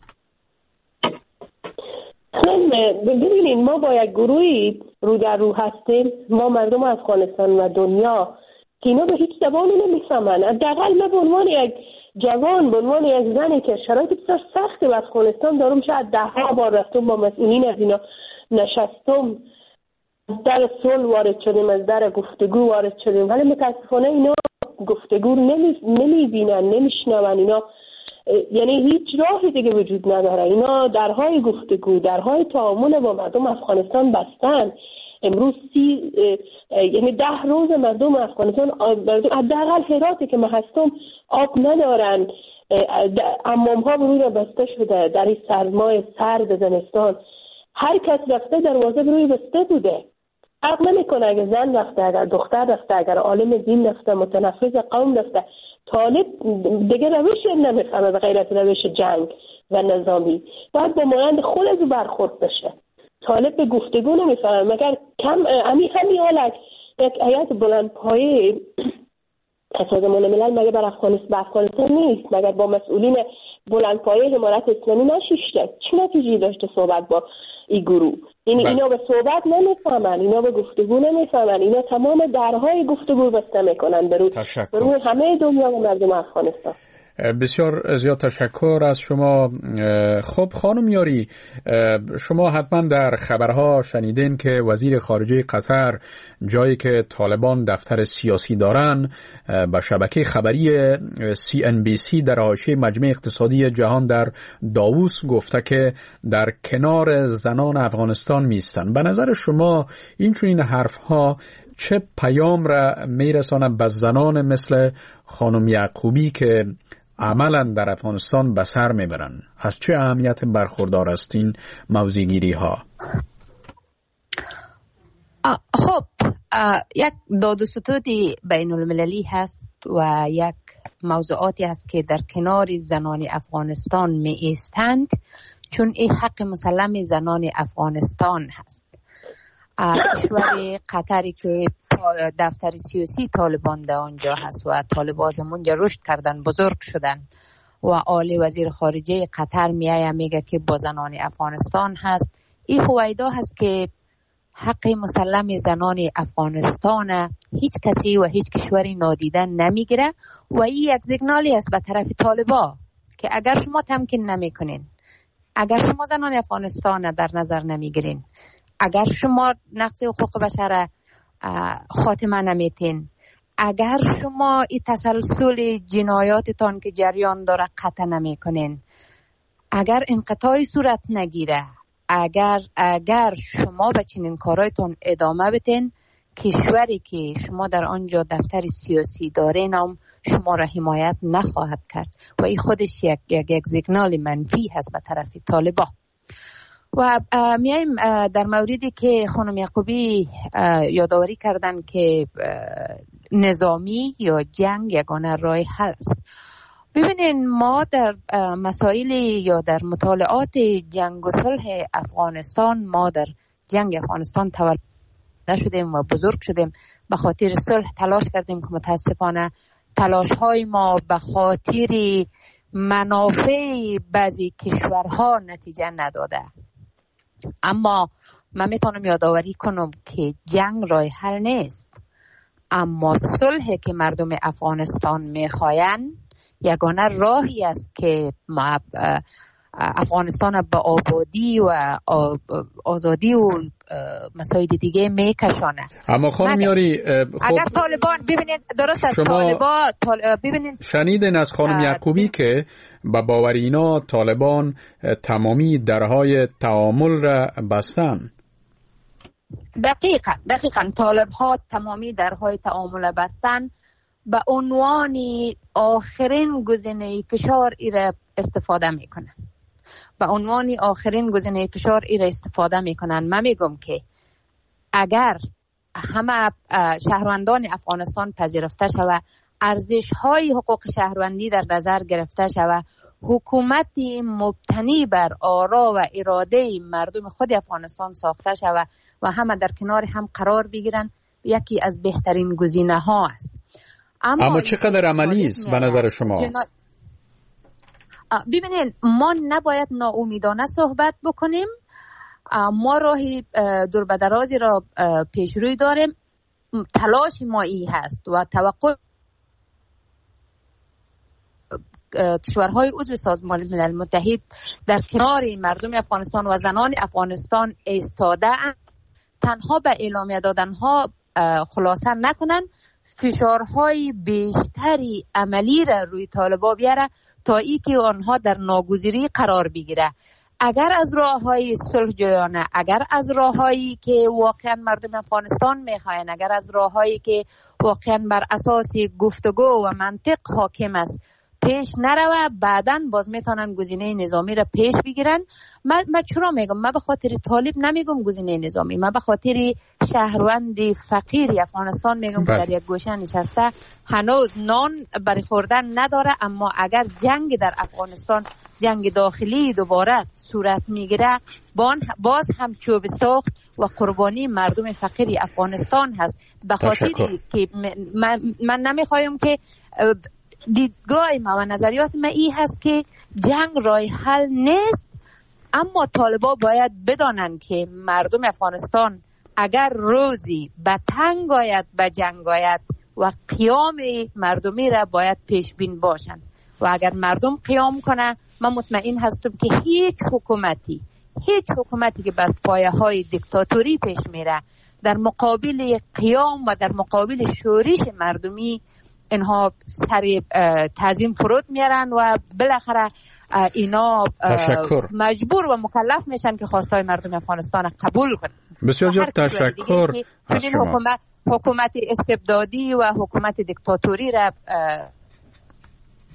ببینید، ما با یک گروهی رو در رو هستیم، ما مردم افغانستان و دنیا که اینا به هیچ زبانی نمیفهمن. حداقل من به عنوان یک جوان، به عنوان یک زنی که شرایط بسیار سختی به افغانستان دارم، شاید 10 بار رفتم با مسئولین از اینا نشستم، از در صلح وارد شدیم، از در گفتگو وارد شدیم، ولی متاسفانه اینا گفتگو نمیبینن، نمیشنون. اینا یعنی هیچ راهی دیگه وجود نداره. اینا درهای گفتگو، درهای تعامل با مردم افغانستان بستن. امروز یعنی 10 روز مردم افغانستان، حداقل هراتی که من هستم، آب ندارن، حمام ها بروی بسته شده در این سرمای سرد زمستان. هر کس رفته دروازه بروی بسته بوده. عقل نمیکنه اگر زن رفته، اگر دختر رفته، اگر عالم دین رفته، متنفذ قوم رفته. طالب دیگه روش نمیفهمه به غیر از روش جنگ و نظامی، باید با مانند خود برخورد بشه. طالب به گفتگو نمیفهمه، مگر همین حالت یک هیئت بلند پایه سازمان ملل مگر بر افغانستان نیست؟ مگر با مسئولین بلند پایه امارت اسلامی نشیشته؟ چه نتیجه‌ای داشته صحبت با این گروه؟ اینا به صحبت نمیفهمن، اینا به گفتگو نمیفهمن، اینا تمام درهای گفتگو بسته میکنن برای همه دنیا و مردم افغانستان. بسیار زیاد تشکر از شما. خب خانم یاری، شما حتما در خبرها شنیدین که وزیر خارجه قطر، جایی که طالبان دفتر سیاسی دارن، به شبکه خبری CNBC در حاشیه مجمع اقتصادی جهان در داووس گفته که در کنار زنان افغانستان میستن. به نظر شما این حرفها چه پیام را میرسانه به زنان مثل خانم یعقوبی که عملا در افغانستان به سر میبرن. از چه اهمیت برخوردار است این موضوعگیری ها؟ خب یک داد و ستود بین المللی هست و یک موضوعاتی هست که در کنار زنان افغانستان می ایستند، چون این حق مسلم زنان افغانستان هست. کشور قطری که دفتر سیاسی طالبان در آنجا هست و طالبان اونجا رشد کردن، بزرگ شدن و عالی وزیر خارجه قطر میگه که با زنان افغانستان هست. این هویدا هست که حق مسلم زنان افغانستان هیچ کسی و هیچ کشوری نادیده نمیگیره و این یک سیگنالی است به طرف طالبان که اگر شما تمکین نمیکنین، اگر شما زنان افغانستان در نظر نمیگیرین، اگر شما نقض حقوق بشر خاتمه نمیتین، اگر شما این تسلسل جنایاتتان که جریان داره قطع نمیکنین، اگر انقطاعی صورت نگیره، اگر شما به چنین کارایتون ادامه بدین، کشوری که شما در آنجا دفتر سیاسی دارین هم شما را حمایت نخواهد کرد و این خودش یک سیگنال منفی هست به طرف طالبان. و میایم در موردی که خانم یعقوبی یادآوری کردن که نظامی یا جنگ یگانه راه حل است. ببینین ما در مسائل یا در مطالعات جنگ و صلح افغانستان، ما در جنگ افغانستان تولد شدیم و بزرگ شدیم، به خاطر صلح تلاش کردیم که متاسفانه تلاش های ما به خاطر منافع بعضی کشورها نتیجه نداده. اما من میتونم یادآوری کنم که جنگ راه حل نیست، اما صلحی که مردم افغانستان میخواین یگانه راهی است که افغانستان به آبادی و آزادی و مسائل دیگه میکشانه. اما خانم یاری اگر طالبان ببینید درست است، طالبان ببینید شنیدین از خانم یعقوبی که با باور اینا طالبان تمامی درهای تعامل را بستن. دقیقاً طالب ها تمامی درهای تعامل بستن، به عنوان آخرین گزینه فشار ایره استفاده میکنن. به عنوان آخرین گزینه فشار ایره استفاده میکنن. من میگم که اگر همه شهروندان افغانستان پذیرفته شود، ارزش های حقوق شهروندی در نظر گرفته شود، حکومتی مبتنی بر آرا و اراده مردم خود افغانستان ساخته شود و همه در کنار هم قرار بگیرن، یکی از بهترین گزینه ها است. اما چقدر عملی است به نظر شما؟ ببینید ما نباید ناامیدانه صحبت بکنیم. ما راهی دور به درازی را پیش روی داریم. تلاش ما ای هست و توقع کشورهای عضو سازمان ملل متحد در کنار مردم افغانستان و زنان افغانستان ایستاده اند. تنها به اعلامیه دادنها خلاصه نکنن، فشارهای بیشتری عملی را روی طالبان بیاره تا ای که آنها در ناگزیری قرار بگیره. اگر از راههای صلح جویانه، اگر از راههایی که واقعا مردم افغانستان میخواین، اگر از راههایی که واقعا بر اساس گفتگو و منطق حاکم است پیش نروه، بعداً باز میتونن گزینه نظامی را پیش بگیرن. من چرا میگم؟ من به خاطر طالب نمیگم گزینه نظامی، من به خاطر شهروند فقیر افغانستان میگم که در یک گوشه نشسته هنوز نان برای خوردن نداره، اما اگر جنگ در افغانستان، جنگ داخلی دوباره صورت میگیره، باز هم چوب ساخت و قربانی مردم فقیر افغانستان هست. به خاطر که من نمیخوایم که دیدگاه ما و نظریات ما ای هست که جنگ راه حل نیست، اما طالبان باید بدانند که مردم افغانستان اگر روزی به تنگ آید به جنگ آید و قیام مردمی را باید پیش بین باشند و اگر مردم قیام کنه، من مطمئن هستم که هیچ حکومتی که بر پایه های دیکتاتوری پیش میره در مقابل قیام و در مقابل شورش مردمی اینها سر تعظیم فرود میارن و بالاخره اینا مجبور و مکلف میشن که خواستای مردم افغانستان قبول کنن. بسیار زیاد تشکر از شما. حکومت استبدادی و حکومت دیکتاتوری را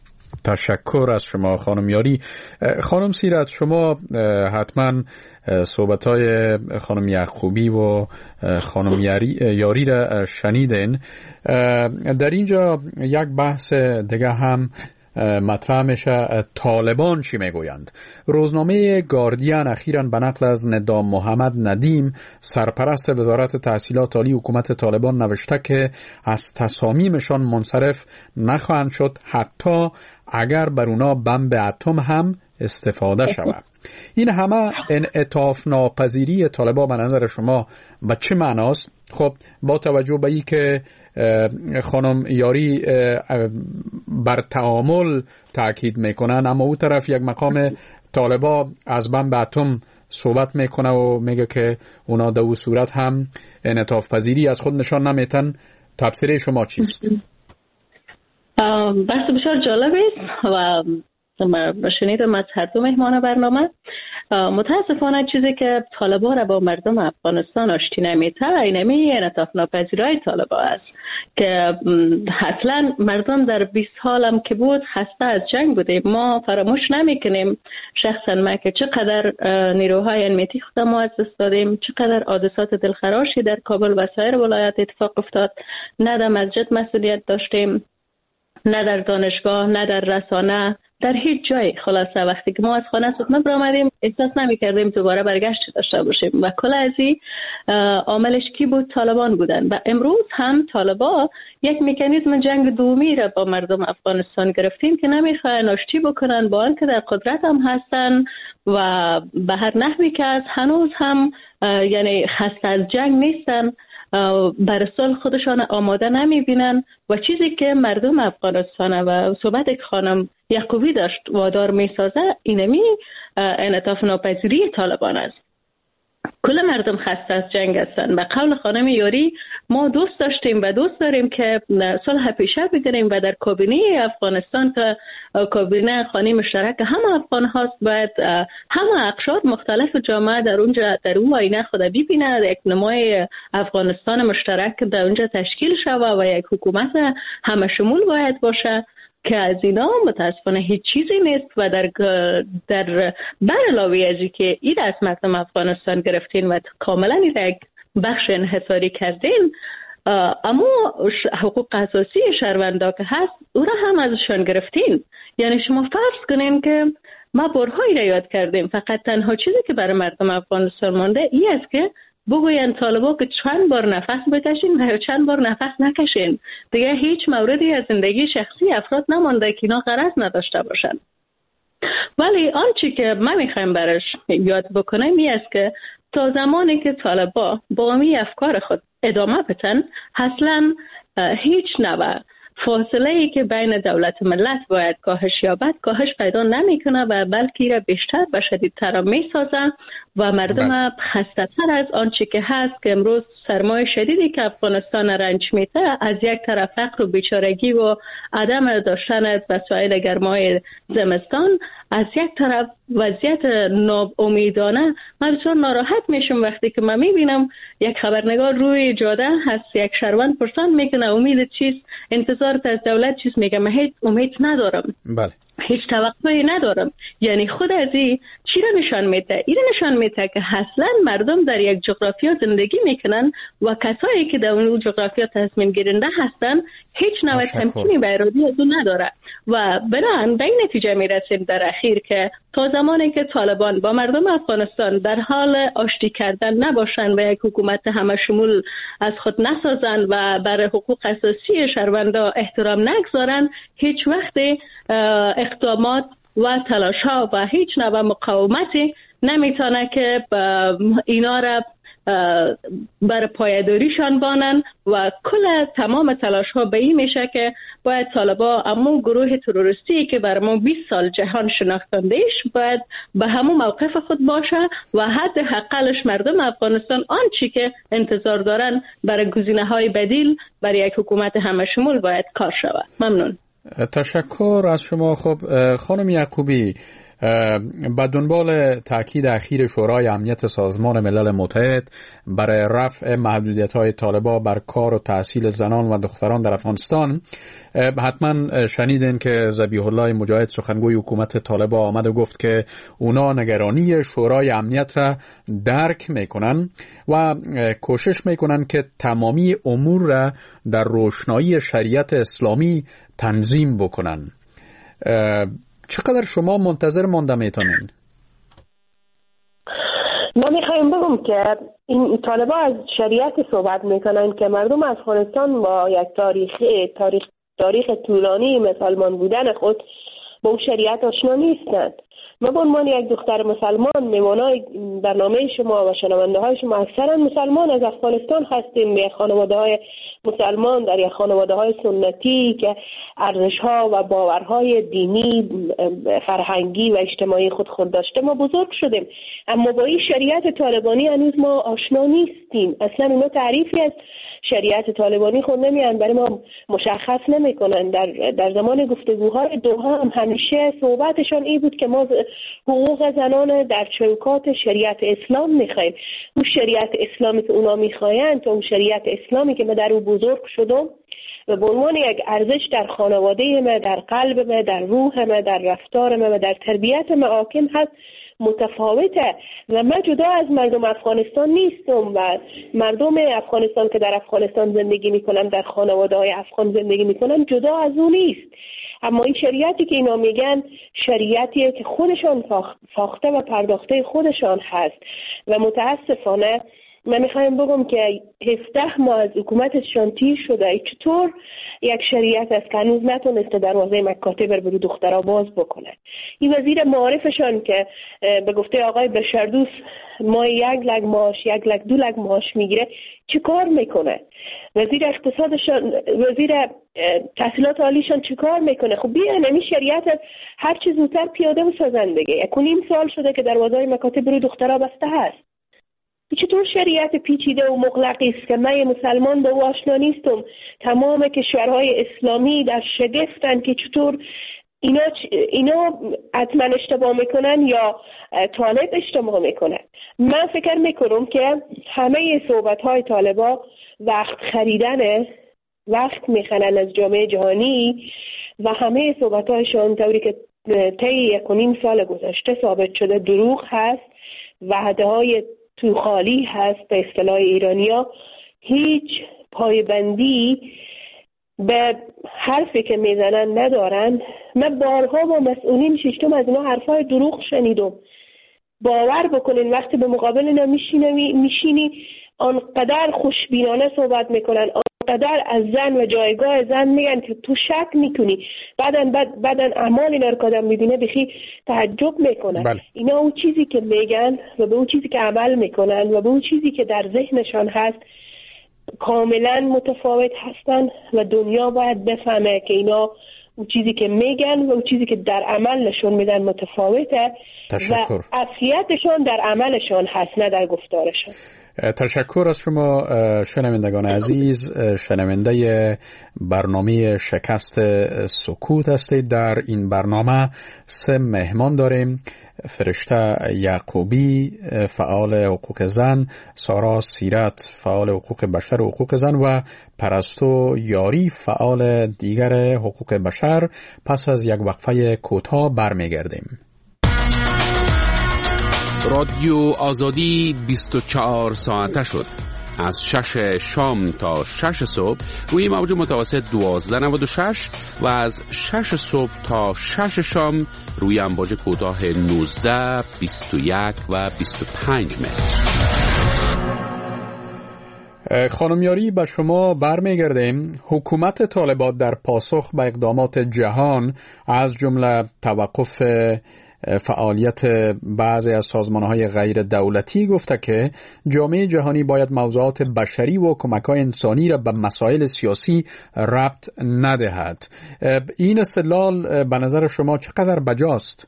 تشکر از شما خانم یاری. خانم سیرت، شما حتما صحبت‌های خانم یعقوبی و خانم یاری را شنیدین. در اینجا یک بحث دیگه هم مطرح میشه. طالبان چی میگویند؟ روزنامه گاردین اخیراً به نقل از ندام محمد ندیم، سرپرست وزارت تحصیلات عالی حکومت طالبان، نوشته که از تصامیمشان منصرف نخواهند شد حتی اگر بر اونا بمب اتم هم استفاده شود. این همه انعطاف ناپذیری طالبان به نظر شما به چه معناست؟ خب با توجه به این که خانم یاری بر تعامل تاکید میکنن، اما او طرف یک مقام طالبا از بمب اتم صحبت میکنه و میگه که اونا در اون صورت هم انعطاف پذیری از خود نشان نمیتن. تفسیر شما چیست؟ بحث بسیار جالب است و شنیدم از هر دو مهمان برنامه. متاسفانه چیزی که طالبا را با مردم افغانستان آشتی نمیده اینمی انعطاف ناپذیری طالبا است که اصلا مردم در 20 سالم که بود خسته از جنگ بودیم. ما فراموش نمیکنیم، شخصا ما که چقدر نیروهای امنیتی خود ما از دست دادیم، چقدر حادثات دلخراشی در کابل و سایر ولایات اتفاق افتاد. نه در مسجد مسئولیت داشتیم، نه در دانشگاه، نه در رسانه، در هیچ جای. خلاصه وقتی که ما از خانه صبح برآمدیم احساس نمی‌کردیم دوباره برگشت داشته باشیم و کل از این عاملش کی بود؟ طالبان بودن. و امروز هم طالبا یک مکانیزم جنگ دومی را با مردم افغانستان گرفتیم که نمیخواهن آشتی بکنن، با آنکه در قدرت هم هستن و به هر نحوی که از هنوز هم یعنی خسته از جنگ نیستن، بر صلح خودشان آماده نمیبینن و چیزی که مردم افغانستان و صحبت که خانم یعقوبی داشت وادار میسازه اینمی انعطاف ناپذیری طالبان است. کل مردم خسته از جنگ هستند. به قول خانم یاری ما دوست داشتیم و دوست داریم که صلح پیشه بگیریم و در کابینه افغانستان که کابینه خانه مشترک همه افغان هاست باید همه اقشار مختلف جامعه در اونجا در اون آینه خود ببینه، یک نمای افغانستان مشترک در اونجا تشکیل شود و یک حکومت همه شمول باید باشه که از اینا متاسفانه هیچ چیزی نیست و در علاوه از که این از مردم افغانستان گرفتین و کاملا یک بخش انحصاری کردین، اما حقوق اساسی شهروندا که هست او را هم ازشان گرفتین. یعنی شما فرض کنین که ما بارهایی را یاد کردیم، فقط تنها چیزی که برای مردم افغانستان مانده این است که بگوین طالبا که چند بار نفس بکشین و چند بار نفس نکشین. دیگه هیچ موردی از زندگی شخصی افراد نمانده که اینا غرض نداشته باشن. ولی آنچه که ما میخوایم برش یاد بکنیم این است که تا زمانی که طالبا با امی افکار خود ادامه بدن، اصلا هیچ نوع فاصله ای که بین دولت و ملت باید کاهش یابد کاهش پیدا نمیکنه و بلکه را بیشتر و شدیدتر میسازن و مردم خسته تر از آنچه که هست که امروز سرمایه شدیدی که افغانستان رنج میده، از یک طرف فقر و بیچارگی و عدم داشتن وسایل گرمای زمستان، از یک طرف وضعیت ناامیدانه. من بسیار ناراحت میشم وقتی که من میبینم یک خبرنگار روی جاده هست، یک شهروند پرسان میکنه امید چیست، انتظارت از دولت چیست؟ میگه من هیچ امید ندارم. بله. هیچ توقعی ندارم. یعنی خود از این چی را نشان میده؟ این نشان میده که اصلا مردم در یک جغرافیا زندگی میکنن و کسایی که در اون جغرافیا تصمیم گیرنده هستن هیچ نوع تمکینی به ارادی از اون نداره و بنابراین به این نتیجه میرسیم در اخیر که تا زمانی که طالبان با مردم افغانستان در حال آشتی کردن نباشن و یک حکومت همه شمول از خود نسازن و بر حقوق اساسی شهروندا احترام نگذارن، هیچ وقت اقدامات و تلاش‌ها و هیچ نوع مقاومتی نمیتونه که اینا را بر پایداریشان بانن و کل تمام تلاش ها به این میشه که باید طالبا همون گروه تروریستی که بر ما 20 سال جهان شناختندهش باید به همون موقف خود باشه و حد حقلش مردم افغانستان آنچه که انتظار دارن برای گزینه های بدیل برای یک حکومت همه شمول باید کار شود. ممنون. تشکر از شما. خب خانم یعقوبی، به دنبال تاکید اخیر شورای امنیت سازمان ملل متحد برای رفع محدودیت‌های طالبان بر کار و تحصیل زنان و دختران در افغانستان، حتما شنیدین که ذبیح الله مجاهد سخنگوی حکومت طالبان آمد و گفت که اونا نگرانی شورای امنیت را درک میکنن و کوشش میکنن که تمامی امور را در روشنایی شریعت اسلامی تنظیم بکنن. چقدر شما منتظر مانده میتونین؟ ما میخوایم بگم که این طالبان از شریعت صحبت میکنن که مردم افغانستان با یک تاریخ طولانی مسلمان بودن خود با اون شریعت آشنا نیستند. ما به عنوان یک دختر مسلمان، میمانای برنامه شما و شنونده های شما اکثرا مسلمان از افغانستان هستیم، به خانواده های مسلمان در یک خانواده های سنتی که ارزش ها و باورهای دینی، فرهنگی و اجتماعی خود داشته ما بزرگ شدیم، اما با این شریعت طالبانی هنوز ما آشنا نیستیم. اصلا اونا تعریفی از شریعت طالبانی خود نمیان، برای ما مشخص نمیکنن. در زمان گفتگوهای دوها هم همیشه صحبتشان این بود که ما حقوق زنان در چوکات شریعت اسلام میخوایم. اون شریعت اسلامی که اونا میخواین تا اون شریعت اسلامی که من در او بزرگ شدم و به عنوان یک ارزش در خانواده من، در قلب من، در روح من، در رفتار من و در تربیت من حاکم هست، متفاوته. و من جدا از مردم افغانستان نیستم و مردم افغانستان که در افغانستان زندگی میکنن، در خانواده های افغان زندگی میکنن، جدا از اون نیست. اما این شریعتی که اینا میگن شریعتیه که خودشان ساخته و پرداخته خودشان هست و متاسفانه من میخوایم بگم که 17 ماه از حکومتشان تیر شده. چطور یک شریعت است که هنوز نتونسته دروازه مکاتب برای دخترها باز بکنه؟ این وزیر معارفشان که به گفته آقای بشردوست ماه 1 لک معاش، 1 لک 2 لک معاش میگیره، چه کار میکنه؟ وزیر اقتصادشان، وزیر تحصیلات عالیشان چه کار میکنه؟ خب بیان این شریعت هر چه زودتر پیاده بسازن دیگه. 1.5 سال شده که دروازه مکاتب برای دخترها بسته هست. چطور شریعت پیچیده و مغلقی است که من مسلمان به او آشنا نیستم؟ تمام کشورهای اسلامی در شگفتن که چطور اینا حتما اشتباه میکنن یا طالب اشتباه میکنن. من فکر میکنم که همه صحبتهای طالبا وقت خریدنه، وقت میخنن از جامعه جهانی و همه صحبتهایشون طوری که طی 1.5 سال گذشته ثابت شده دروغ هست، وعده های تو خالی هست. به اصطلاح ایرانیا هیچ پایبندی به حرفی که میزنن ندارن. من بارها با مسئولین ششتم از اینا حرفای دروغ شنیدم. باور بکنین وقتی به مقابل اینا میشینی آنقدر خوشبینانه صحبت میکنن، آنقدر از زن و جایگاه زن میگن که تو شک میکنی. بعدن اعمال اینا رو که آدم میبینه بخی تعجب میکنن. بله. اینا اون چیزی که میگن و به اون چیزی که عمل میکنن و به اون چیزی که در ذهنشان هست کاملا متفاوت هستن و دنیا باید بفهمه که اینا اون چیزی که میگن و اون چیزی که در عمل نشون میدن متفاوته. تشکر. و اصلیتشان در عملشان هست نه در گفتارشان. تشکر از شما شنوندگان عزیز. شنونده برنامه شکست سکوت هستید. در این برنامه 3 مهمان داریم: فرشته یعقوبی فعال حقوق زن، سارا سیرت فعال حقوق بشر و حقوق زن و پرستو یاری فعال دیگر حقوق بشر. پس از یک وقفه کوتاه برمیگردیم. رادیو آزادی 24 ساعته شد. از 6 شام تا 6 صبح روی موج متوسط 1296 و از 6 صبح تا 6 شام روی امواج کوتاه 19، 21 و 25 متر. خانم یاری به شما برمیگردیم. حکومت طالبان در پاسخ به اقدامات جهان از جمله توقف فعالیت بعضی از سازمان‌های غیر دولتی گفته که جامعه جهانی باید موضوعات بشری و کمک‌های انسانی را به مسائل سیاسی ربط ندهد. این استدلال به نظر شما چقدر بجاست؟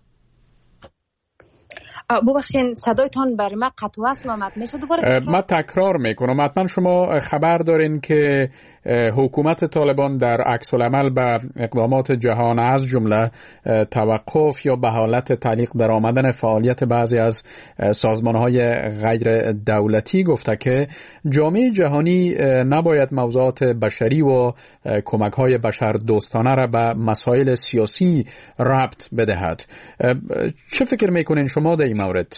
ببخشید صدایتان بر من قطع و وصل آمد، میشه دوباره؟ من تکرار میکنم. حتما شما خبر دارین که حکومت طالبان در عکس العمل به اقدامات جهان از جمله توقف یا به حالت تعلیق در آمدن فعالیت بعضی از سازمان‌های غیر دولتی گفته که جامعه جهانی نباید موضوعات بشری و کمک‌های بشر دوستانه را به مسائل سیاسی ربط بدهد. چه فکر میکنین شما در این مورد؟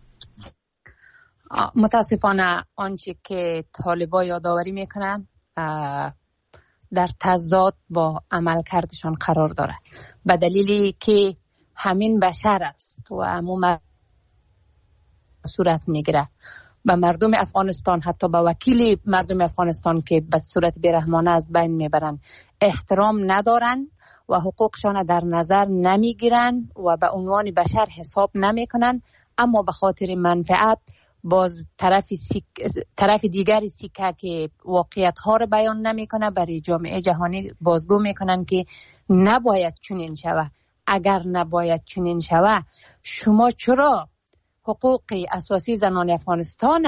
متاسفانه آنچه که طالبان یادآوری میکنن در تضاد با عملکردشان قرار داره، به دلیلی که همین بشر است و عموما صورت میگیره. به مردم افغانستان، حتی به وکیل مردم افغانستان که به صورت بیرحمانه از بین میبرن، احترام ندارن و حقوقشان در نظر نمیگیرن و به عنوان بشر حساب نمیکنن، اما به خاطر منفعت باز طرف دیگری سیکه که واقعیت ها رو بیان نمیکنه برای جامعه جهانی بازگو میکنن که نباید چنین شوه. اگر نباید چنین شوه، شما چرا حقوق اساسی زنان افغانستان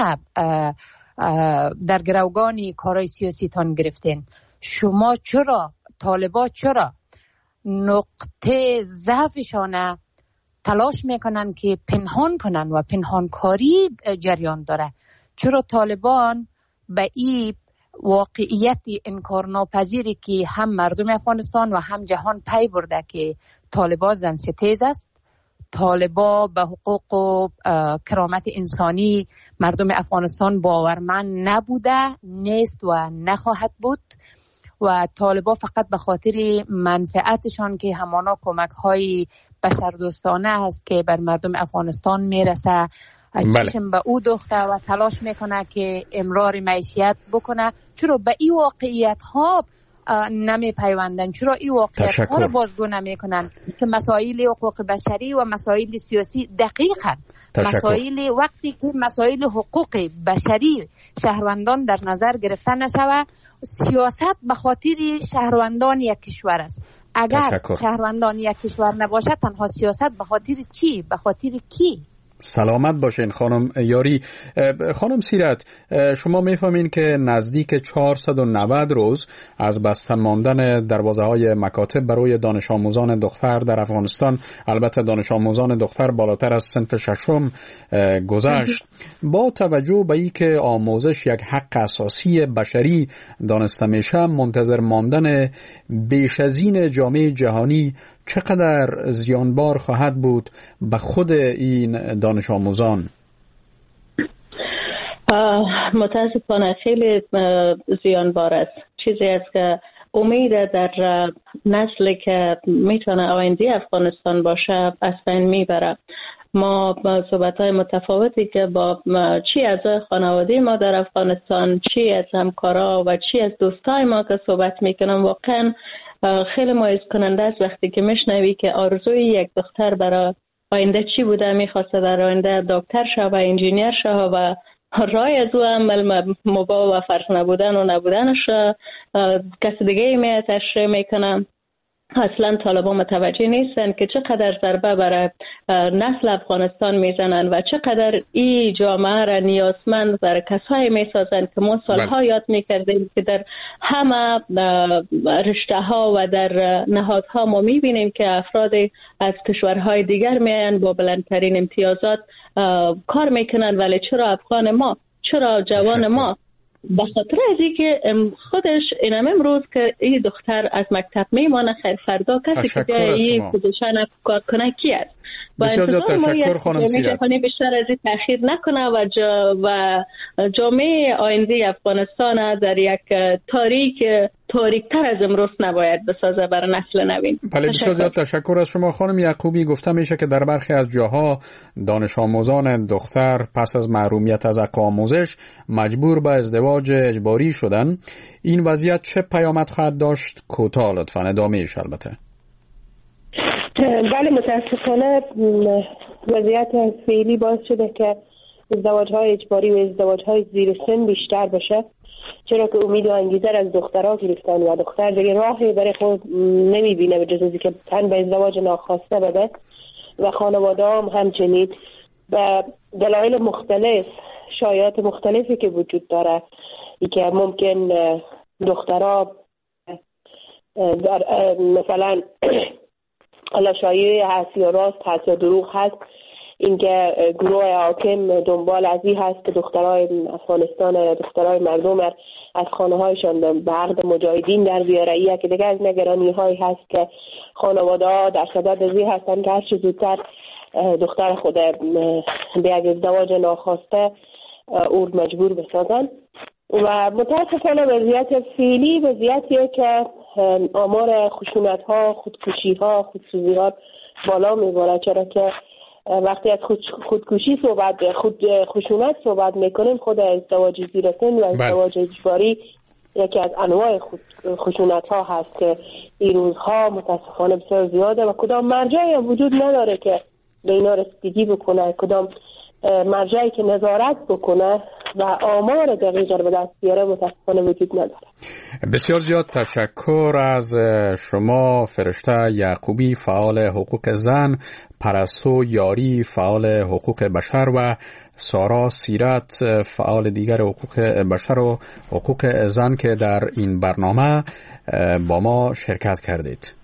در گروگان کارهای سیاسی تان گرفتین؟ شما چرا طالبان چرا نقطه ضعفشان تلاش میکنن که پنهان کنن و پنهانکاری جریان داره؟ چرا طالبان به این واقعیت انکارناپذیری که هم مردم افغانستان و هم جهان پی برده که طالبان زن ستیز است، طالبان به حقوق و کرامت انسانی مردم افغانستان باورمند نبوده، نیست و نخواهد بود، و طالبان فقط به خاطر منفعتشان که همانا کمک های بشردوستانه است که بر مردم افغانستان میرسه، چشم به او دوخته و تلاش میکنه که امرار معیشت بکنه. چرا به این واقعیت ها نمی پیوندن؟ چرا این واقعیت ها رو بازگو نمی کنن که مسائل حقوق بشری و مسائل سیاسی دقیقاً مسائل وقتی که مسائل حقوق بشری شهروندان در نظر گرفته نشود، سیاست به خاطر شهروندان یک کشور است. اگر شهروندان یک کشور نباشه، تنها سیاست به خاطر چی؟ به خاطر کی؟ سلامت باشین خانم یاری. خانم سیرت، شما میفهمین که نزدیک 490 روز از بسته ماندن دروازه‌های مکاتب برای دانش آموزان دختر در افغانستان، البته دانش آموزان دختر بالاتر از صنف ششم، گذشت. با توجه به اینکه آموزش یک حق اساسی بشری دانسته میشه، منتظر ماندن بیش از این جامعه جهانی چقدر زیانبار خواهد بود به خود این دانش آموزان؟ متاسفانه خیلی زیانبار است. چیزی است که امید در نسلی که میتونه آینده افغانستان باشه از بین میبره. ما صحبت‌های متفاوتی که با چی از خانواده ما در افغانستان، چی از همکارا و چی از دوستای ما که صحبت میکنم، واقعا خیلی مایوس کننده است وقتی که میشنوی که آرزوی یک دختر برای آینده چی بوده، میخواسته در آینده دکتر شه و انجینیر شه و رای از او عمل مبا و فرق نبودن و نبودنش کسی دیگه تشریح میکنم. اصلا طالبان متوجه نیستن که چقدر ضربه برای نسل افغانستان میزنن و چقدر این جامعه را نیازمند برای کسایی میسازن که ما سالها یاد میکردیم که در همه رشته ها و در نهادها ما میبینیم که افراد از کشورهای دیگر میان با بلندترین امتیازات کار میکنن، ولی چرا افغان ما، چرا جوان ما؟ به خاطر از اینکه خودش اینم امروز که این دختر از مکتب میمانه، خیر فردا کسی که این پوزیشن کار کنه کی است؟ بسیار زیاد تشکر خانم سیرت. بیشتر از این تأخیر نکنه و جامعه آینده افغانستان در یک تاریک‌تر از امروز نباید بسازه برای نسل نوین. بله، بسیار زیاد تشکر از شما خانم یعقوبی. گفته میشه که در برخی از جاها دانش آموزان دختر پس از محرومیت از حق آموزش مجبور به ازدواج اجباری شدن. این وضعیت چه پیامد خواهد داشت؟ کوتاه لطفاً ادامه‌اش. البته بله، متاسفانه وضعیت فعلی باعث شده که ازدواج‌های اجباری و ازدواج‌های زیر سن بیشتر بشه، چرا که امید و انگیزه از دخترها گرفتن و دختر دیگه راهی برای خود نمیبینه به جز اینکه تن به ازدواج ناخواسته بده و خانواده هم همچنین به دلایل مختلف، شایعات مختلفی که وجود داره، ای که ممکن دخترها در مثلا شایعه هست یا راست هست یا دروغ هست، اینکه گروه حاکم دنبال از این هست که دخترای افغانستان یا دخترای مردم از خانه هایشان به عقد مجاهدین در بیاره. ایه که دیگه از نگرانی هایی هست که خانواده ها در صدد ازی هستن که هر چه زودتر دختر خود به یک ازدواج ناخواسته او مجبور بسازن. و متاسفانه وضعیت فعلی وضعیتیه که آمار خشونت ها، خودکشی ها، خودسوزی ها بالا میبره، چرا که وقتی از خودکشی خشونت صحبت میکنیم، خود ازدواج زیر سن و ازدواج اجباری یکی از انواع خشونت ها هست که این روزها متاسفانه بسیار زیاده و کدام مرجعی وجود نداره که به اینا رسیدگی بکنه، کدام مرجعی که نظارت بکنه و آمار دقیق رو به دست بیاره متاسفانه وجود نداره. بسیار زیاد تشکر از شما فرشته یعقوبی، فعال حقوق زن، پرستو یاری، فعال حقوق بشر، و سارا سیرت، فعال دیگر حقوق بشر و حقوق زن که در این برنامه با ما شرکت کردید.